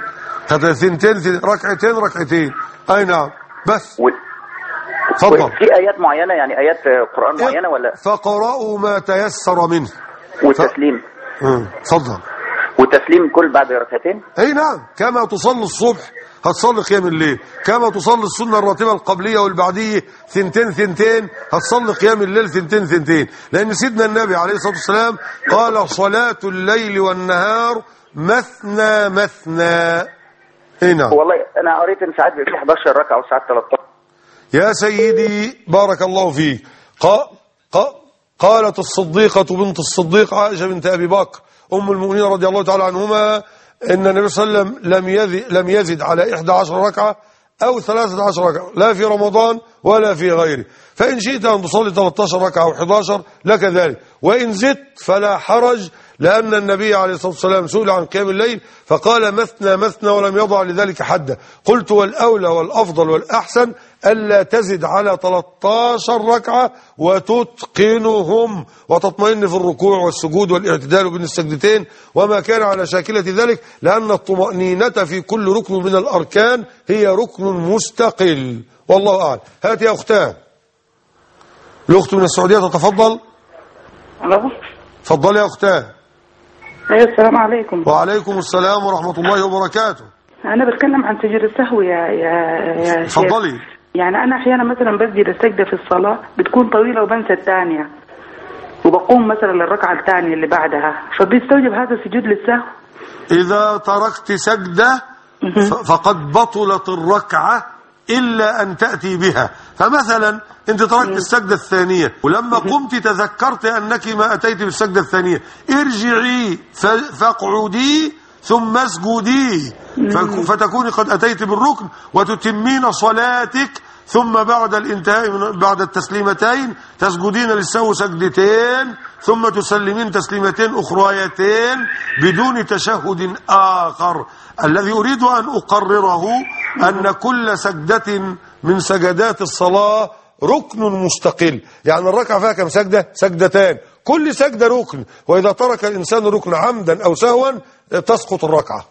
ركعتين. أي نعم. بس تفضل. في آيات معينة يعني آيات قرآن معينة ولا؟ فقرأوا ما تيسر منه. والتسليم. تفضل. والتسليم كل بعد ركعتين. اي نعم. كما تصلي الصبح هتصلي قيام الليل، كما تصلي السنة الراتبة القبلية والبعدية 2 هتصلي قيام الليل 2 لأن سيدنا النبي عليه الصلاة والسلام قال: صلاة الليل والنهار مثنى. نعم. والله انا قريت ان ساعات بيبقى في 11 ركعه وساعات 13. يا سيدي بارك الله فيك. قالت الصديقة بنت الصديق عائشة بنت أبي بكر أم المؤمنين رضي الله تعالى عنهما إن النبي صلى الله عليه وسلم لم يزد على 11 ركعة أو 13 ركعة، لا في رمضان ولا في غيره. فإن شئت أن تصلي 13 ركعة أو 11 لك ذلك، وإن زدت فلا حرج، لأن النبي عليه الصلاة والسلام سئل عن قيام الليل فقال مثنى مثنى ولم يضع لذلك حدا. قلت والأولى والأفضل والأحسن ألا تزد على 13 ركعة وتتقنهم وتطمئن في الركوع والسجود والاعتدال بين السجدتين وما كان على شاكلة ذلك، لأن الطمأنينة في كل ركن من الأركان هي ركن مستقل. والله أعلم. هات يا أختان. الأخت من السعودية تتفضل. الو. تفضلي يا أختان. ايوه السلام عليكم. وعليكم السلام ورحمة الله وبركاته. انا بتكلم عن سجود السهو يا تفضلي. يعني انا احيانا مثلا بسجد السجده في الصلاه بتكون طويله وبنسى الثانيه وبقوم مثلا للركعه الثانيه اللي بعدها، فبيستوجب هذا سجود للسهو؟ إذا تركت سجدة فقد بطلت الركعة إلا أن تأتي بها. فمثلا أنت تركت السجدة الثانية ولما قمت تذكرت أنك ما أتيت بالسجدة الثانية، ارجعي فاقعدي ثم اسجدي فتكوني قد أتيت بالركن وتتمين صلاتك، ثم بعد الانتهاء بعد التسليمتين تسجدين للسهو سجدتين ثم تسلمين تسليمتين أخريتين بدون تشهد آخر. الذي أريد أن أقرره أن كل سجدة من سجدات الصلاة ركن مستقل، يعني الركعة فيها كم سجدة؟ سجدتان، كل سجدة ركن، وإذا ترك الإنسان ركن عمدا أو سهوا تسقط الركعة.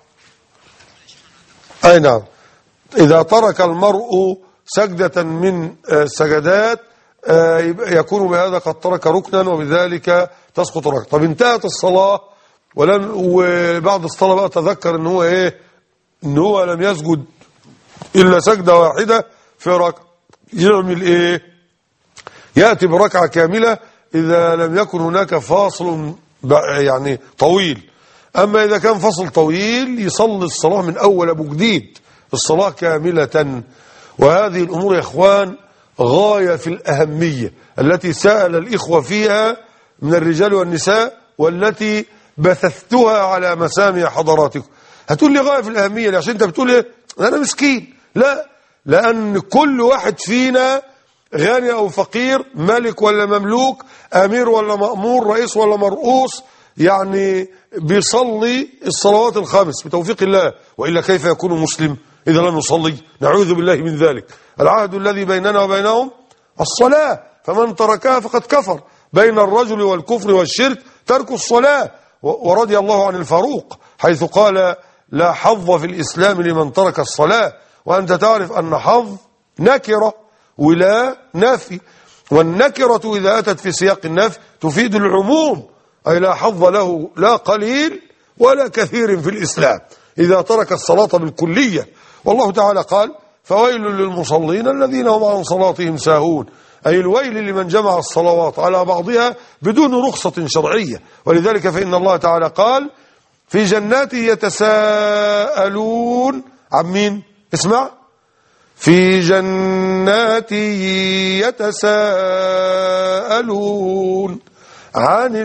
أي نعم، إذا ترك المرء سجدة من السجدات يكون بهذا قد ترك ركنا وبذلك تسقط الركعة. طب انتهت الصلاة وبعد الصلاة بقى تذكر ان هو ايه؟ ان هو لم يسجد الا سجدة واحدة في ركعة، يعمل ايه؟ يأتي بركعة كاملة اذا لم يكن هناك فاصل يعني طويل. اما اذا كان فاصل طويل يصلي الصلاة من اول ابو جديد، الصلاة كاملة. وهذه الامور يا اخوان غاية في الأهمية التي سأل الإخوة فيها من الرجال والنساء والتي بثثتها على مسامع حضراتكم. هتقول لي غاية في الأهمية عشان انت بتقول ايه؟ أنا مسكين. لا، لأن كل واحد فينا غني أو فقير، ملك ولا مملوك، أمير ولا مأمور، رئيس ولا مرؤوس، يعني بيصلي الصلوات الخمس بتوفيق الله، وإلا كيف يكون مسلم إذا لم يصلي؟ نعوذ بالله من ذلك. العهد الذي بيننا وبينهم الصلاة، فمن تركها فقد كفر. بين الرجل والكفر والشرك ترك الصلاة. ورضي الله عن الفاروق حيث قال لا حظ في الإسلام لمن ترك الصلاة. وأنت تعرف أن حظ نكرة ولا نافي، والنكرة إذا أتت في سياق النفي تفيد العموم، أي لا حظ له لا قليل ولا كثير في الإسلام إذا ترك الصلاة بالكلية. والله تعالى قال فويل للمصلين الذين هم عن صلاتهم ساهون، أي الويل لمن جمع الصلوات على بعضها بدون رخصة شرعية. ولذلك فإن الله تعالى قال في جنات يتساءلون عن مين؟ اسمع، في جنات يتساءلون عن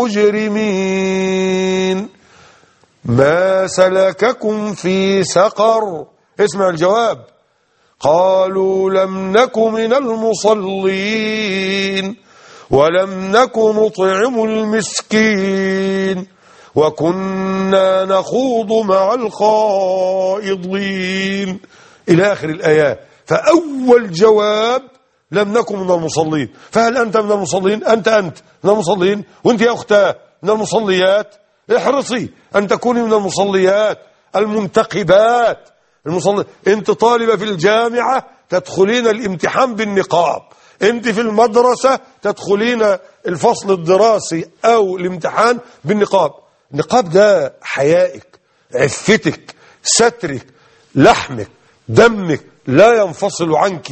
المجرمين ما سلككم في سقر. اسمع الجواب، قالوا لم نك من المصلين ولم نك نطعم المسكين وكنا نخوض مع الخائضين إلى آخر الآيات. فأول جواب لم نكن من المصلين. فهل أنت من المصلين؟ أنت من المصلين، وأنت يا أختاه من المصليات. احرصي أن تكوني من المصليات المنتقبات. أنت طالبة في الجامعة تدخلين الامتحان بالنقاب، أنت في المدرسة تدخلين الفصل الدراسي أو الامتحان بالنقاب. النقاب ده حيائك، عفتك، سترك، لحمك، دمك لا ينفصل عنك.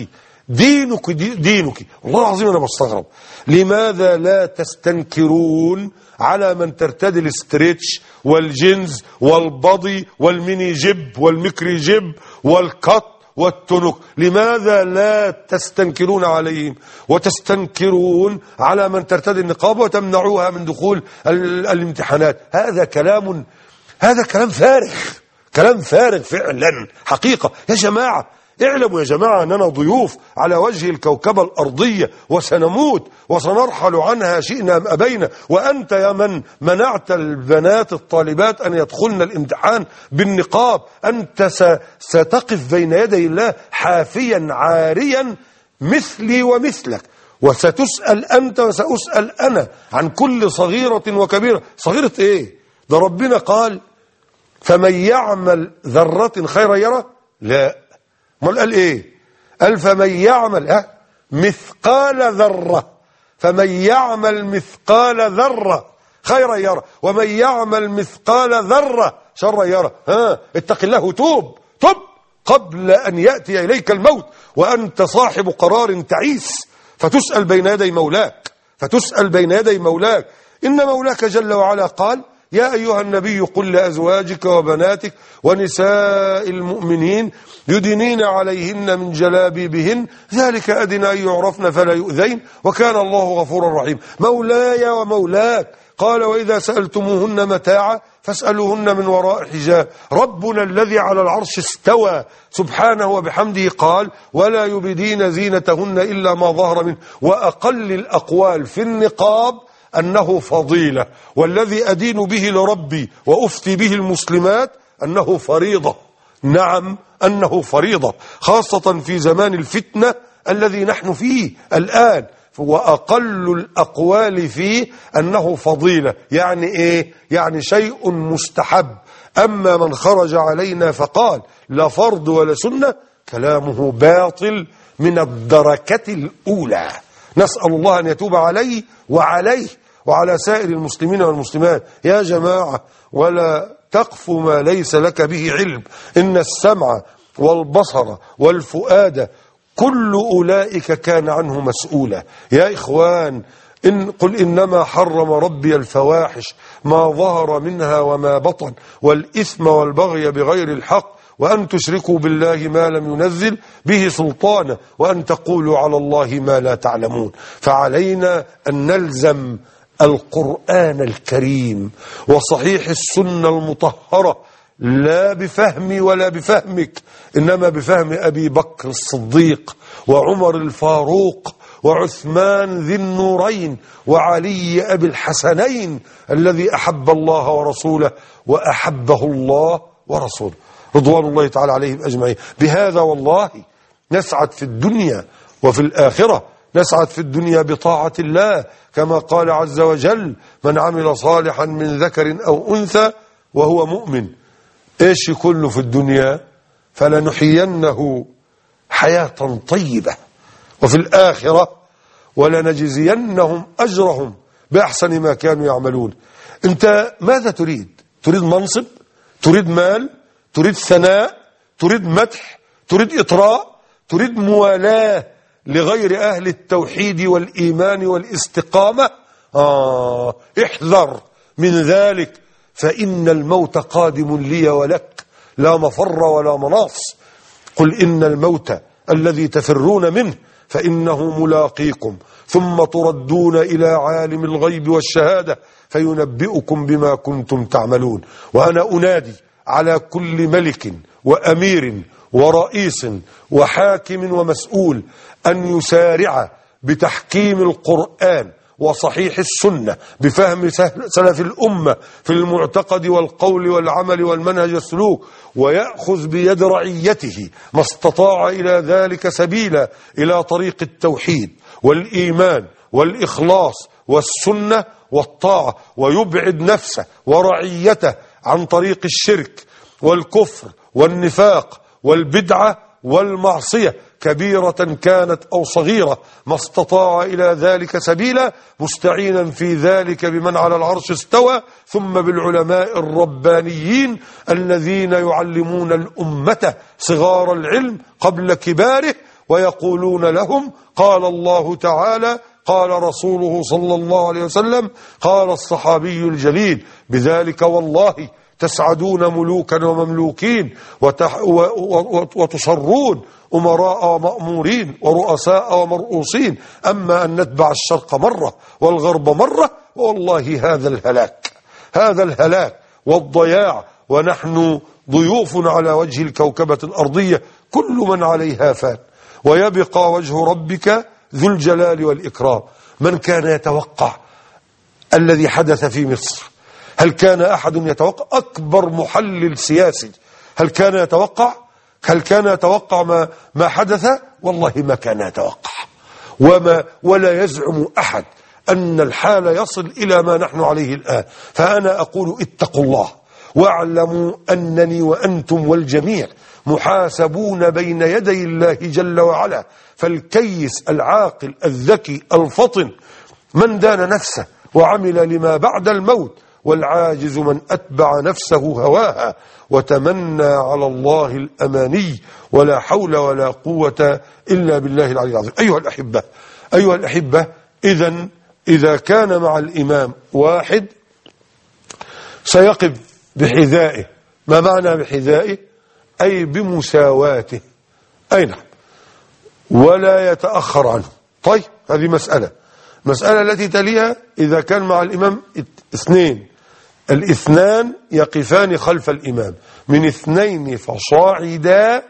دينك. والله العظيم أنا بستغرب لماذا لا تستنكرون على من ترتدي الاستريتش والجينز والبضي والميني جيب والميكري جيب والكت والتنك؟ لماذا لا تستنكرون عليهم وتستنكرون على من ترتدي النقاب وتمنعوها من دخول الامتحانات؟ هذا كلام فارغ، كلام فارغ فعلا حقيقة. يا جماعة اعلموا يا جماعة أننا ضيوف على وجه الكوكبة الأرضية وسنموت وسنرحل عنها شئنا أم أبينا. وأنت يا من منعت البنات الطالبات أن يدخلن الامتحان بالنقاب، أنت ستقف بين يدي الله حافيا عاريا مثلي ومثلك، وستسأل أنت وسأسأل أنا عن كل صغيرة وكبيرة. صغيرة إيه؟ ده ربنا قال فمن يعمل ذرة خيرا يرى؟ لا، امال قال ايه؟ قال فمن يعمل مثقال ذرة، فمن يعمل مثقال ذرة خيرا يرى ومن يعمل مثقال ذرة شرا يرى. اتق الله وتوب قبل أن يأتي إليك الموت وأنت صاحب قرار تعيس، فتسأل بين يدي مولاك. إن مولاك جل وعلا قال يا أيها النبي قل لأزواجك وبناتك ونساء المؤمنين يدنين عليهن من جلابيبهن ذلك أدنى أن يعرفن فلا يؤذين وكان الله غفورا رحيما. مولاي ومولاك قال وإذا سألتموهن متاعا فاسألوهن من وراء حجاب. ربنا الذي على العرش استوى سبحانه وبحمده قال ولا يبدين زينتهن إلا ما ظهر منه. وأقل الأقوال في النقاب أنه فضيلة، والذي أدين به لربي وأفتي به المسلمات أنه فريضة. نعم أنه فريضة، خاصة في زمان الفتنة الذي نحن فيه الآن. وأقل الأقوال فيه أنه فضيلة، يعني إيه؟ يعني شيء مستحب. أما من خرج علينا فقال لا فرض ولا سنة كلامه باطل من الدركة الأولى. نسأل الله أن يتوب عليه وعلى سائر المسلمين والمسلمات. يا جماعة ولا تقف ما ليس لك به علم، إن السمع والبصر والفؤاد كل أولئك كان عنه مسؤولا. يا إخوان قل إنما حرم ربي الفواحش ما ظهر منها وما بطن والإثم والبغي بغير الحق وأن تشركوا بالله ما لم ينزل به سلطانا وأن تقولوا على الله ما لا تعلمون. فعلينا أن نلزم القرآن الكريم وصحيح السنة المطهرة، لا بفهمي ولا بفهمك، إنما بفهم أبي بكر الصديق وعمر الفاروق وعثمان ذي النورين وعلي أبي الحسنين الذي أحب الله ورسوله وأحبه الله ورسوله رضوان الله تعالى عليهم أجمعين. بهذا والله نسعد في الدنيا وفي الآخرة. نسعد في الدنيا بطاعة الله كما قال عز وجل من عمل صالحا من ذكر أو أنثى وهو مؤمن. إيش كله في الدنيا؟ فلنحيينه حياة طيبة، وفي الآخرة ولنجزينهم أجرهم بأحسن ما كانوا يعملون. أنت ماذا تريد؟ تريد منصب؟ تريد مال؟ تريد ثناء؟ تريد مدح؟ تريد إطراء؟ تريد موالاة لغير أهل التوحيد والإيمان والاستقامة؟ احذر من ذلك، فإن الموت قادم لي ولك لا مفر ولا مناص. قل إن الموت الذي تفرون منه فإنه ملاقيكم ثم تردون إلى عالم الغيب والشهادة فينبئكم بما كنتم تعملون. وأنا أنادي على كل ملك وأمير ورئيس وحاكم ومسؤول أن يسارع بتحكيم القرآن وصحيح السنة بفهم سلف الأمة في المعتقد والقول والعمل والمنهج والسلوك، ويأخذ بيد رعيته ما استطاع إلى ذلك سبيلا إلى طريق التوحيد والإيمان والإخلاص والسنة والطاعة، ويبعد نفسه ورعيته عن طريق الشرك والكفر والنفاق والبدعة والمعصية كبيرة كانت أو صغيرة، ما استطاع إلى ذلك سبيلا، مستعينا في ذلك بمن على العرش استوى ثم بالعلماء الربانيين الذين يعلمون الأمة صغار العلم قبل كباره ويقولون لهم قال الله تعالى، قال رسوله صلى الله عليه وسلم، قال الصحابي الجليل: بذلك والله تسعدون ملوكا ومملوكين وتصرون أمراء ومأمورين ورؤساء ومرؤوسين، أما أن نتبع الشرق مرة والغرب مرة، والله هذا الهلاك والضياع، ونحن ضيوف على وجه الكوكبة الأرضية، كل من عليها فان، ويبقى وجه ربك ذو الجلال والإكرام. من كان يتوقع الذي حدث في مصر؟ هل كان أحد يتوقع؟ أكبر محلل سياسي هل كان يتوقع ما حدث؟ والله ما كان يتوقع، ولا يزعم أحد أن الحال يصل إلى ما نحن عليه الآن. فأنا أقول اتقوا الله، واعلموا أنني وأنتم والجميع محاسبون بين يدي الله جل وعلا. فالكيس العاقل الذكي الفطن من دان نفسه وعمل لما بعد الموت، والعاجز من أتبع نفسه هواها وتمنى على الله الأماني، ولا حول ولا قوة إلا بالله العلي العظيم. أيها الأحبة، إذا كان مع الإمام واحد سيقف بحذائه. ما معنى بحذائه؟ أي بمساواته، أي نعم، ولا يتأخر عنه. طيب، هذه مسألة التي تليها: إذا كان مع الإمام اثنين، الاثنان يقفان خلف الإمام، من اثنين فصاعدا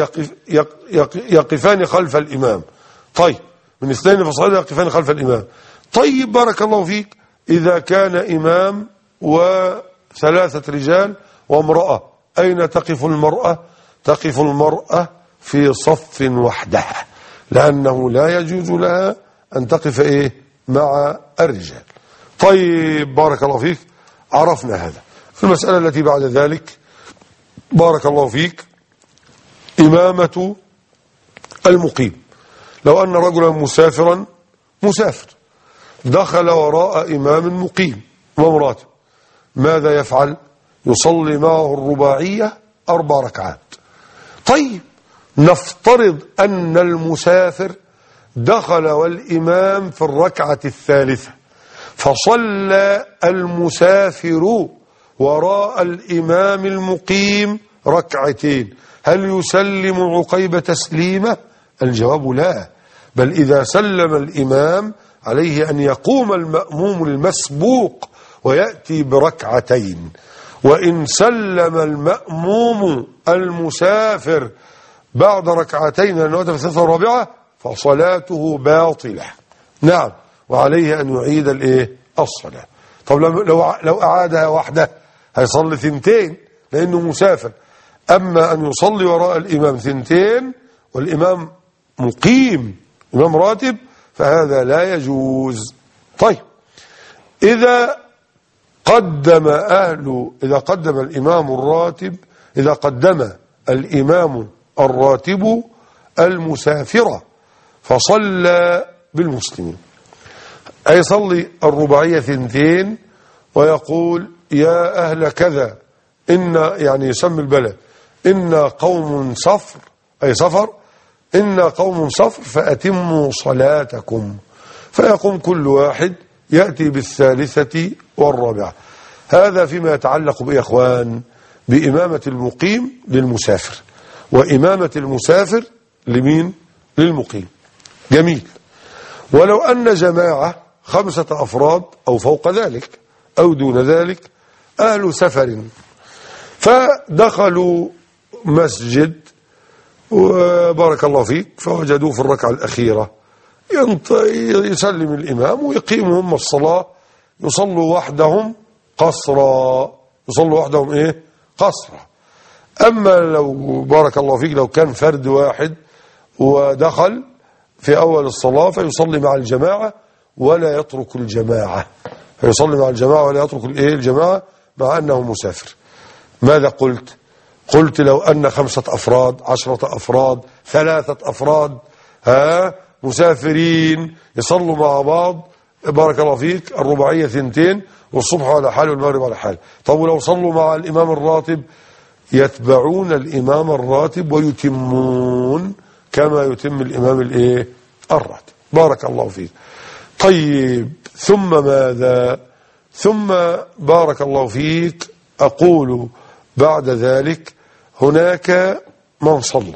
يقفان خلف الإمام. طيب، من اثنين فصاعدا يقفان خلف الإمام. طيب، بارك الله فيك، إذا كان إمام وثلاثة رجال وامرأة، أين تقف المرأة؟ تقف المرأة في صف وحدها، لأنه لا يجوز لها أن تقف مع الرجال. طيب، بارك الله فيك، عرفنا هذا. المسألة التي بعد ذلك، بارك الله فيك، إمامة المقيم. لو أن رجلا مسافر دخل وراء إمام مقيم وامراته، ماذا يفعل؟ يصلي معه الرباعية 4 ركعات. طيب، نفترض أن المسافر دخل والإمام في الركعة الثالثة، فصلى المسافر وراء الإمام المقيم 2 ركعتين، هل يسلم عقيب تسليمه؟ الجواب لا، بل إذا سلم الإمام عليه أن يقوم المأموم المسبوق ويأتي ب2 ركعتين. وإن سلم المأموم المسافر بعد 2 ركعتين لأنه في الثالثة والرابعة فصلاته باطلة. نعم، وعليه أن يعيد الصلاة. طب لو أعادها واحدة هيصلي 2 لأنه مسافر. أما أن يصلي وراء الإمام 2 والإمام مقيم إمام راتب فهذا لا يجوز. طيب، إذا قدم الإمام الراتب المسافرة فصلى بالمسلمين، يصلي الرباعية 2 ويقول: يا أهل كذا، يسمي البلد، إن قوم سفر فأتموا صلاتكم. فيقوم كل واحد يأتي بالثالثة والرابعة. هذا فيما يتعلق يا إخوان بإمامة المقيم للمسافر، وإمامة المسافر لمين؟ للمقيم. جميل. ولو أن جماعة 5 أفراد أو فوق ذلك أو دون ذلك أهل سفر فدخلوا مسجد وبارك الله فيك فوجدوه في الركعة الأخيرة، يسلم الإمام ويقيمهم الصلاة، يصلوا وحدهم قصرا. قصرا. أما لو بارك الله فيك لو كان فرد واحد ودخل في أول الصلاة فيصلي مع الجماعة ولا يترك الجماعة، الجماعة مع أنه مسافر. ماذا قلت؟ قلت لو أن 5 أفراد 10 أفراد 3 أفراد مسافرين يصلوا مع بعض بارك الله فيك الرباعية 2 والصبح على حال والمغرب على حال. طب ولو صلوا مع الإمام الراتب يتبعون الإمام الراتب ويتمون كما يتم الإمام الراتب. بارك الله فيك. طيب، ثم ماذا؟ ثم بارك الله فيك أقول بعد ذلك هناك من صلى،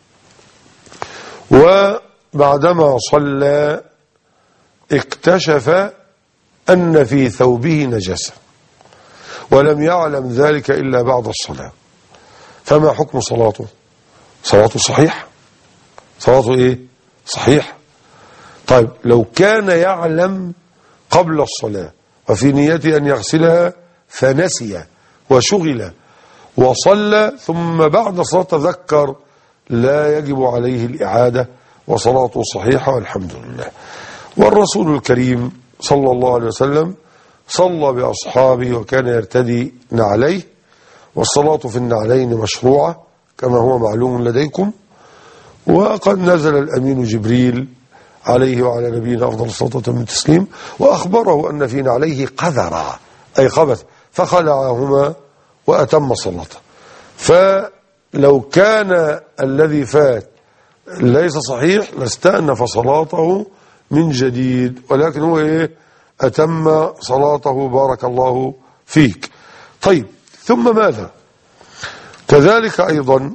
وبعدما صلى اكتشف أن في ثوبه نجاسة ولم يعلم ذلك إلا بعد الصلاة، فما حكم صلاته؟ صلاته صحيح. صلاته صحيح. طيب، لو كان يعلم قبل الصلاة وفي نيته أن يغسلها فنسي وشغل وصلى ثم بعد الصلاة تذكر، لا يجب عليه الإعادة وصلاته صحيحة والحمد لله. والرسول الكريم صلى الله عليه وسلم صلى بأصحابه وكان يرتدي نعليه، والصلاة في النعلين مشروعة كما هو معلوم لديكم. وقد نزل الأمين جبريل عليه وعلى نبينا أفضل الصلاة والتسليم وأخبره أن في نعليه قذرا أي خبث، فخلعهما وأتم صلاته. فلو كان الذي فات ليس صحيح لاستأنف صلاته من جديد، ولكن هو أتم صلاته. بارك الله فيك. طيب، ثم ماذا؟ كذلك أيضا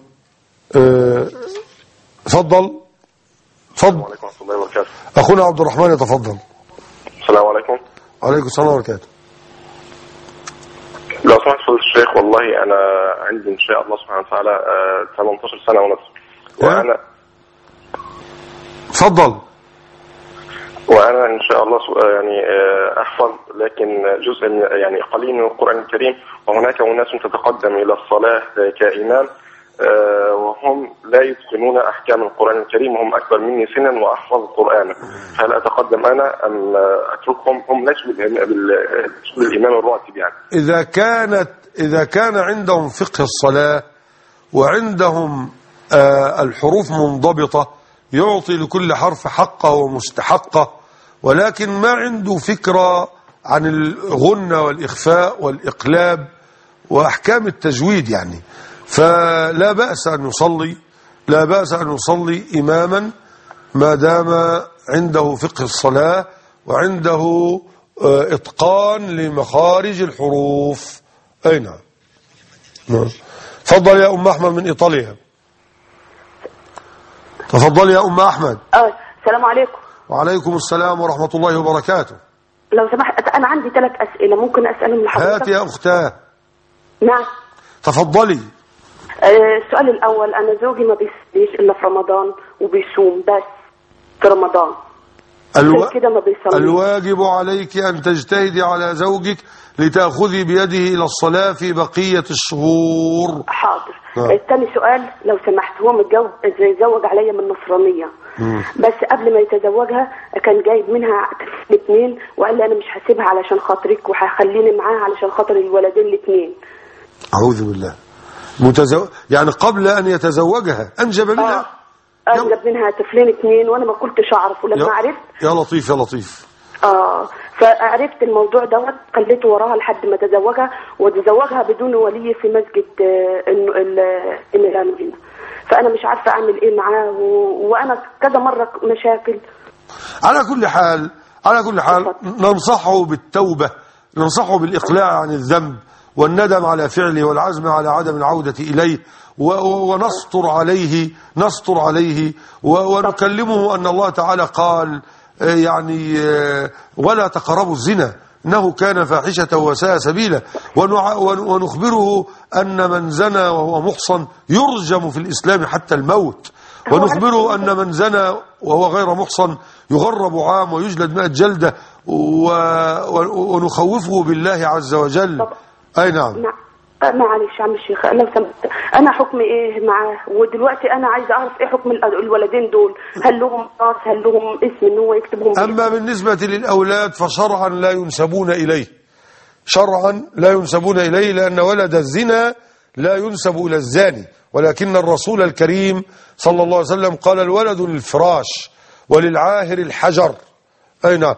تفضل. السلام عليكم ورحمة الله وبركاته. أخونا عبد الرحمن يتفضل. السلام عليكم. وعليكم السلام وبركاته. لو سمحت فضيلة الشيخ، والله أنا عندي إن شاء الله سبحانه وتعالى 18 سنة ونصف، وأنا إن شاء الله يعني أحفظ، لكن جزء يعني قليل من القرآن الكريم، وهناك أناس تتقدم إلى الصلاة كإمام وهم لا يتقنون أحكام القرآن الكريم وهم أكبر مني سنا وأحفظ القرآن، هل أتقدم أنا أم أتركهم؟ هم ليسوا بالإمام الراتب يعني. إذا كان عندهم فقه الصلاة وعندهم الحروف منضبطة يعطي لكل حرف حقه ومستحقه، ولكن ما عنده فكرة عن الغنة والإخفاء والإقلاب وأحكام التجويد يعني، فلا بأس أن يصلي إماما ما دام عنده فقه الصلاة وعنده إتقان لمخارج الحروف. أي نعم. تفضل يا أم أحمد من إيطاليا. تفضل يا أم أحمد. السلام عليكم. وعليكم السلام ورحمة الله وبركاته. لو سمحت أنا عندي 3 أسئلة ممكن أسألهم لحضرتك؟ هات يا أختاه. نعم. تفضلي. السؤال الأول، أنا زوجي ما بيصليش إلا في رمضان وبيصوم بس في رمضان، كده ما بيصليش. الواجب عليك أن تجتهدي على زوجك لتأخذي بيده إلى الصلاة في بقية الشهور. حاضر. الثاني سؤال لو سمحت، هو متزوج عليا من نصرانية، بس قبل ما يتزوجها كان جايب منها 2 وقال لي أنا مش هسيبها علشان خاطرك وهخليني معاها علشان خاطر الولدين 2. أعوذ بالله. يعني قبل أن يتزوجها أنجب منها؟ أنجب منها 2 وأنا ما كنتش أعرف، ولما عرفت يا لطيف يا لطيف. فعرفت الموضوع دوت خليته وراها لحد ما تزوجها، وتزوجها بدون ولي في مسجد النجمة. فأنا مش عارفة أعمل إيه معاه، وأنا كذا مرة مشاكل. على كل حال ننصحه بالتوبة، ننصحه بالإقلاع عن الذنب والندم على فعله والعزم على عدم العودة إليه، ونستر عليه ونكلمه أن الله تعالى قال يعني ولا تقربوا الزنا إنه كان فاحشة وساء سبيلا، ونخبره أن من زنى وهو محصن يرجم في الإسلام حتى الموت، ونخبره أن من زنى وهو غير محصن يغرب عام ويجلد 100 جلدة، ونخوفه بالله عز وجل. أي نعم. معلش عم الشيخ، لو سمحت أنا حكمي إيه معاه؟ ودلوقتي أنا عايزة أعرف إيه حكم الولدين دول، هل لهم راس، هل لهم اسم إن هو يكتبهم؟ أما بالنسبة للأولاد فشرعا لا ينسبون إليه، شرعا لا ينسبون إليه، لأن ولد الزنا لا ينسب إلى الزاني، ولكن الرسول الكريم صلى الله عليه وسلم قال الولد للفراش وللعاهر الحجر. أي نعم.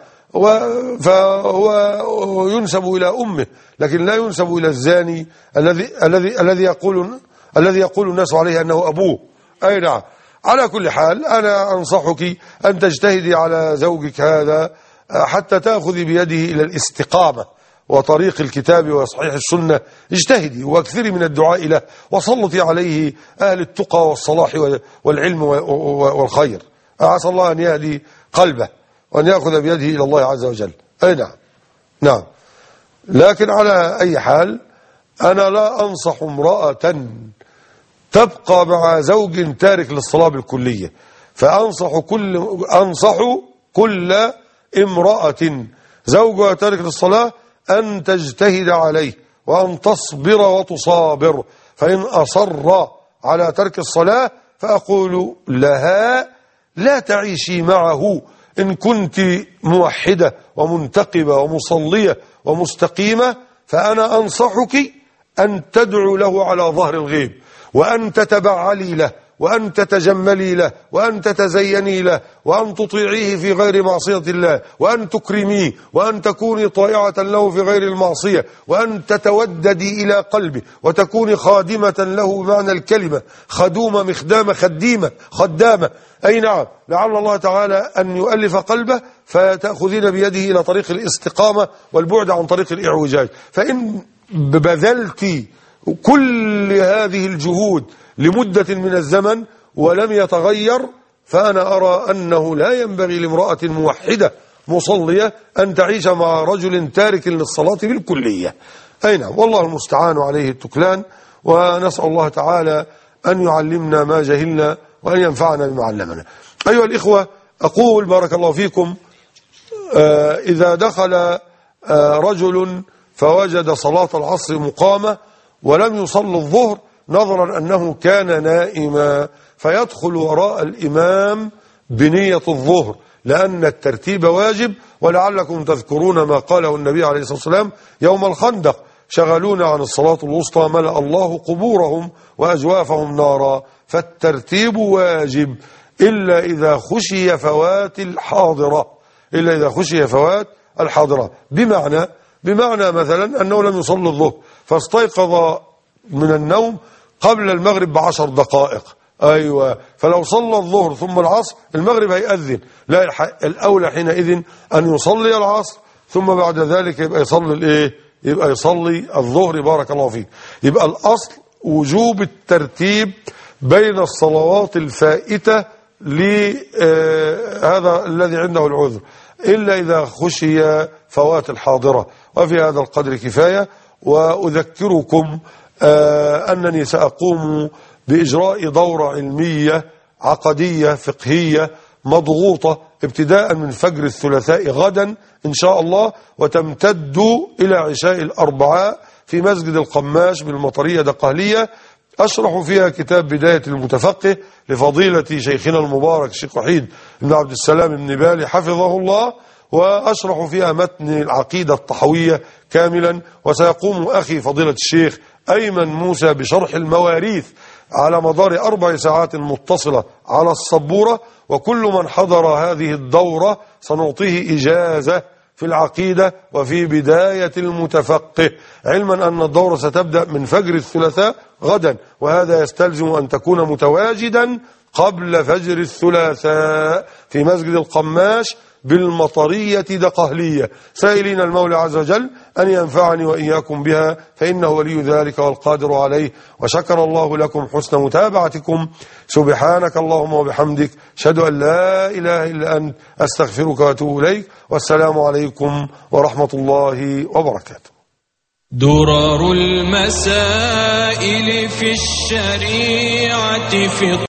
فهو ينسب إلى أمه، لكن لا ينسب إلى الزاني الذي يقول الناس عليه أنه أبوه. أي نعم. على كل حال أنا أنصحك أن تجتهدي على زوجك هذا حتى تأخذي بيده إلى الاستقامة وطريق الكتاب وصحيح السنة. اجتهدي واكثري من الدعاء له، وسلطي عليه أهل التقى والصلاح والعلم والخير. عسى الله أن يهدي قلبه وأن يأخذ بيده إلى الله عز وجل. أي نعم نعم. لكن على أي حال أنا لا أنصح امرأة تبقى مع زوج تارك للصلاة بالكلية، فأنصح كل امرأة زوجها تارك للصلاة أن تجتهد عليه وأن تصبر وتصابر، فإن أصر على ترك الصلاة فأقول لها لا تعيشي معه إن كنت موحدة ومنتقبة ومصلية ومستقيمة، فأنا أنصحك أن تدعو له على ظهر الغيب، وأن تتبعلي له، وأن تتجملي له، وأن تتزيني له، وأن تطيعيه في غير معصية الله، وأن تكرميه، وأن تكوني طائعة له في غير المعصية، وأن تتوددي إلى قلبه وتكوني خادمة له بمعنى الكلمة، خدومة مخدامة خدامة. أي نعم، لعل الله تعالى أن يؤلف قلبه فتأخذين بيده إلى طريق الاستقامة والبعد عن طريق الإعوجاج. فإن بذلت كل هذه الجهود لمدة من الزمن ولم يتغير، فأنا أرى أنه لا ينبغي لامرأة موحدة مصلية أن تعيش مع رجل تارك للصلاة بالكلية. أي نعم، والله المستعان عليه التكلان، ونسأل الله تعالى أن يعلمنا ما جهلنا وأن ينفعنا بما علمنا. أيها الإخوة، أقول بارك الله فيكم، إذا دخل رجل فوجد صلاة العصر مقامة ولم يصل الظهر نظرا أنه كان نائما، فيدخل وراء الإمام بنية الظهر، لأن الترتيب واجب. ولعلكم تذكرون ما قاله النبي عليه الصلاة والسلام يوم الخندق: شغلونا عن الصلاة الوسطى ملأ الله قبورهم وأجوافهم نارا. فالترتيب واجب إلا إذا خشي فوات الحاضرة، بمعنى مثلا أنه لم يصلي الظهر فاستيقظ من النوم قبل المغرب ب10 دقائق، أيوة، فلو صلى الظهر ثم العصر المغرب هيأذن، لا، الأولى حينئذ أن يصلي العصر ثم بعد ذلك يبقى يصلي الظهر. بارك الله فيك. يبقى الأصل وجوب الترتيب بين الصلوات الفائتة لهذا الذي عنده العذر، إلا إذا خشي فوات الحاضرة. وفي هذا القدر كفاية، وأذكركم أنني سأقوم بإجراء دورة علمية عقدية فقهية مضغوطة ابتداء من فجر الثلاثاء غدا إن شاء الله، وتمتد إلى عشاء الأربعاء في مسجد القماش بالمطرية دقهلية. أشرح فيها كتاب بداية المتفقه لفضيلة شيخنا المبارك الشيخ وحيد بن عبد السلام بن بالي حفظه الله، وأشرح فيها متن العقيدة الطحوية كاملا. وسيقوم أخي فضيلة الشيخ أيمن موسى بشرح المواريث على مدار 4 ساعات متصلة على السبورة، وكل من حضر هذه الدورة سنعطيه إجازة في العقيدة وفي بداية المتفقه، علما أن الدورة ستبدأ من فجر الثلاثاء غدا، وهذا يستلزم أن تكون متواجدا قبل فجر الثلاثاء في مسجد القماش بالمطرية دقهلية، سائلين المولى عز وجل أن ينفعني وإياكم بها، فإنه ولي ذلك والقادر عليه. وشكر الله لكم حسن متابعتكم. سبحانك اللهم وبحمدك، أشهد أن لا إله إلا أنت، أستغفرك وأتوب إليك، والسلام عليكم ورحمة الله وبركاته. درر المسائل في الشريعة في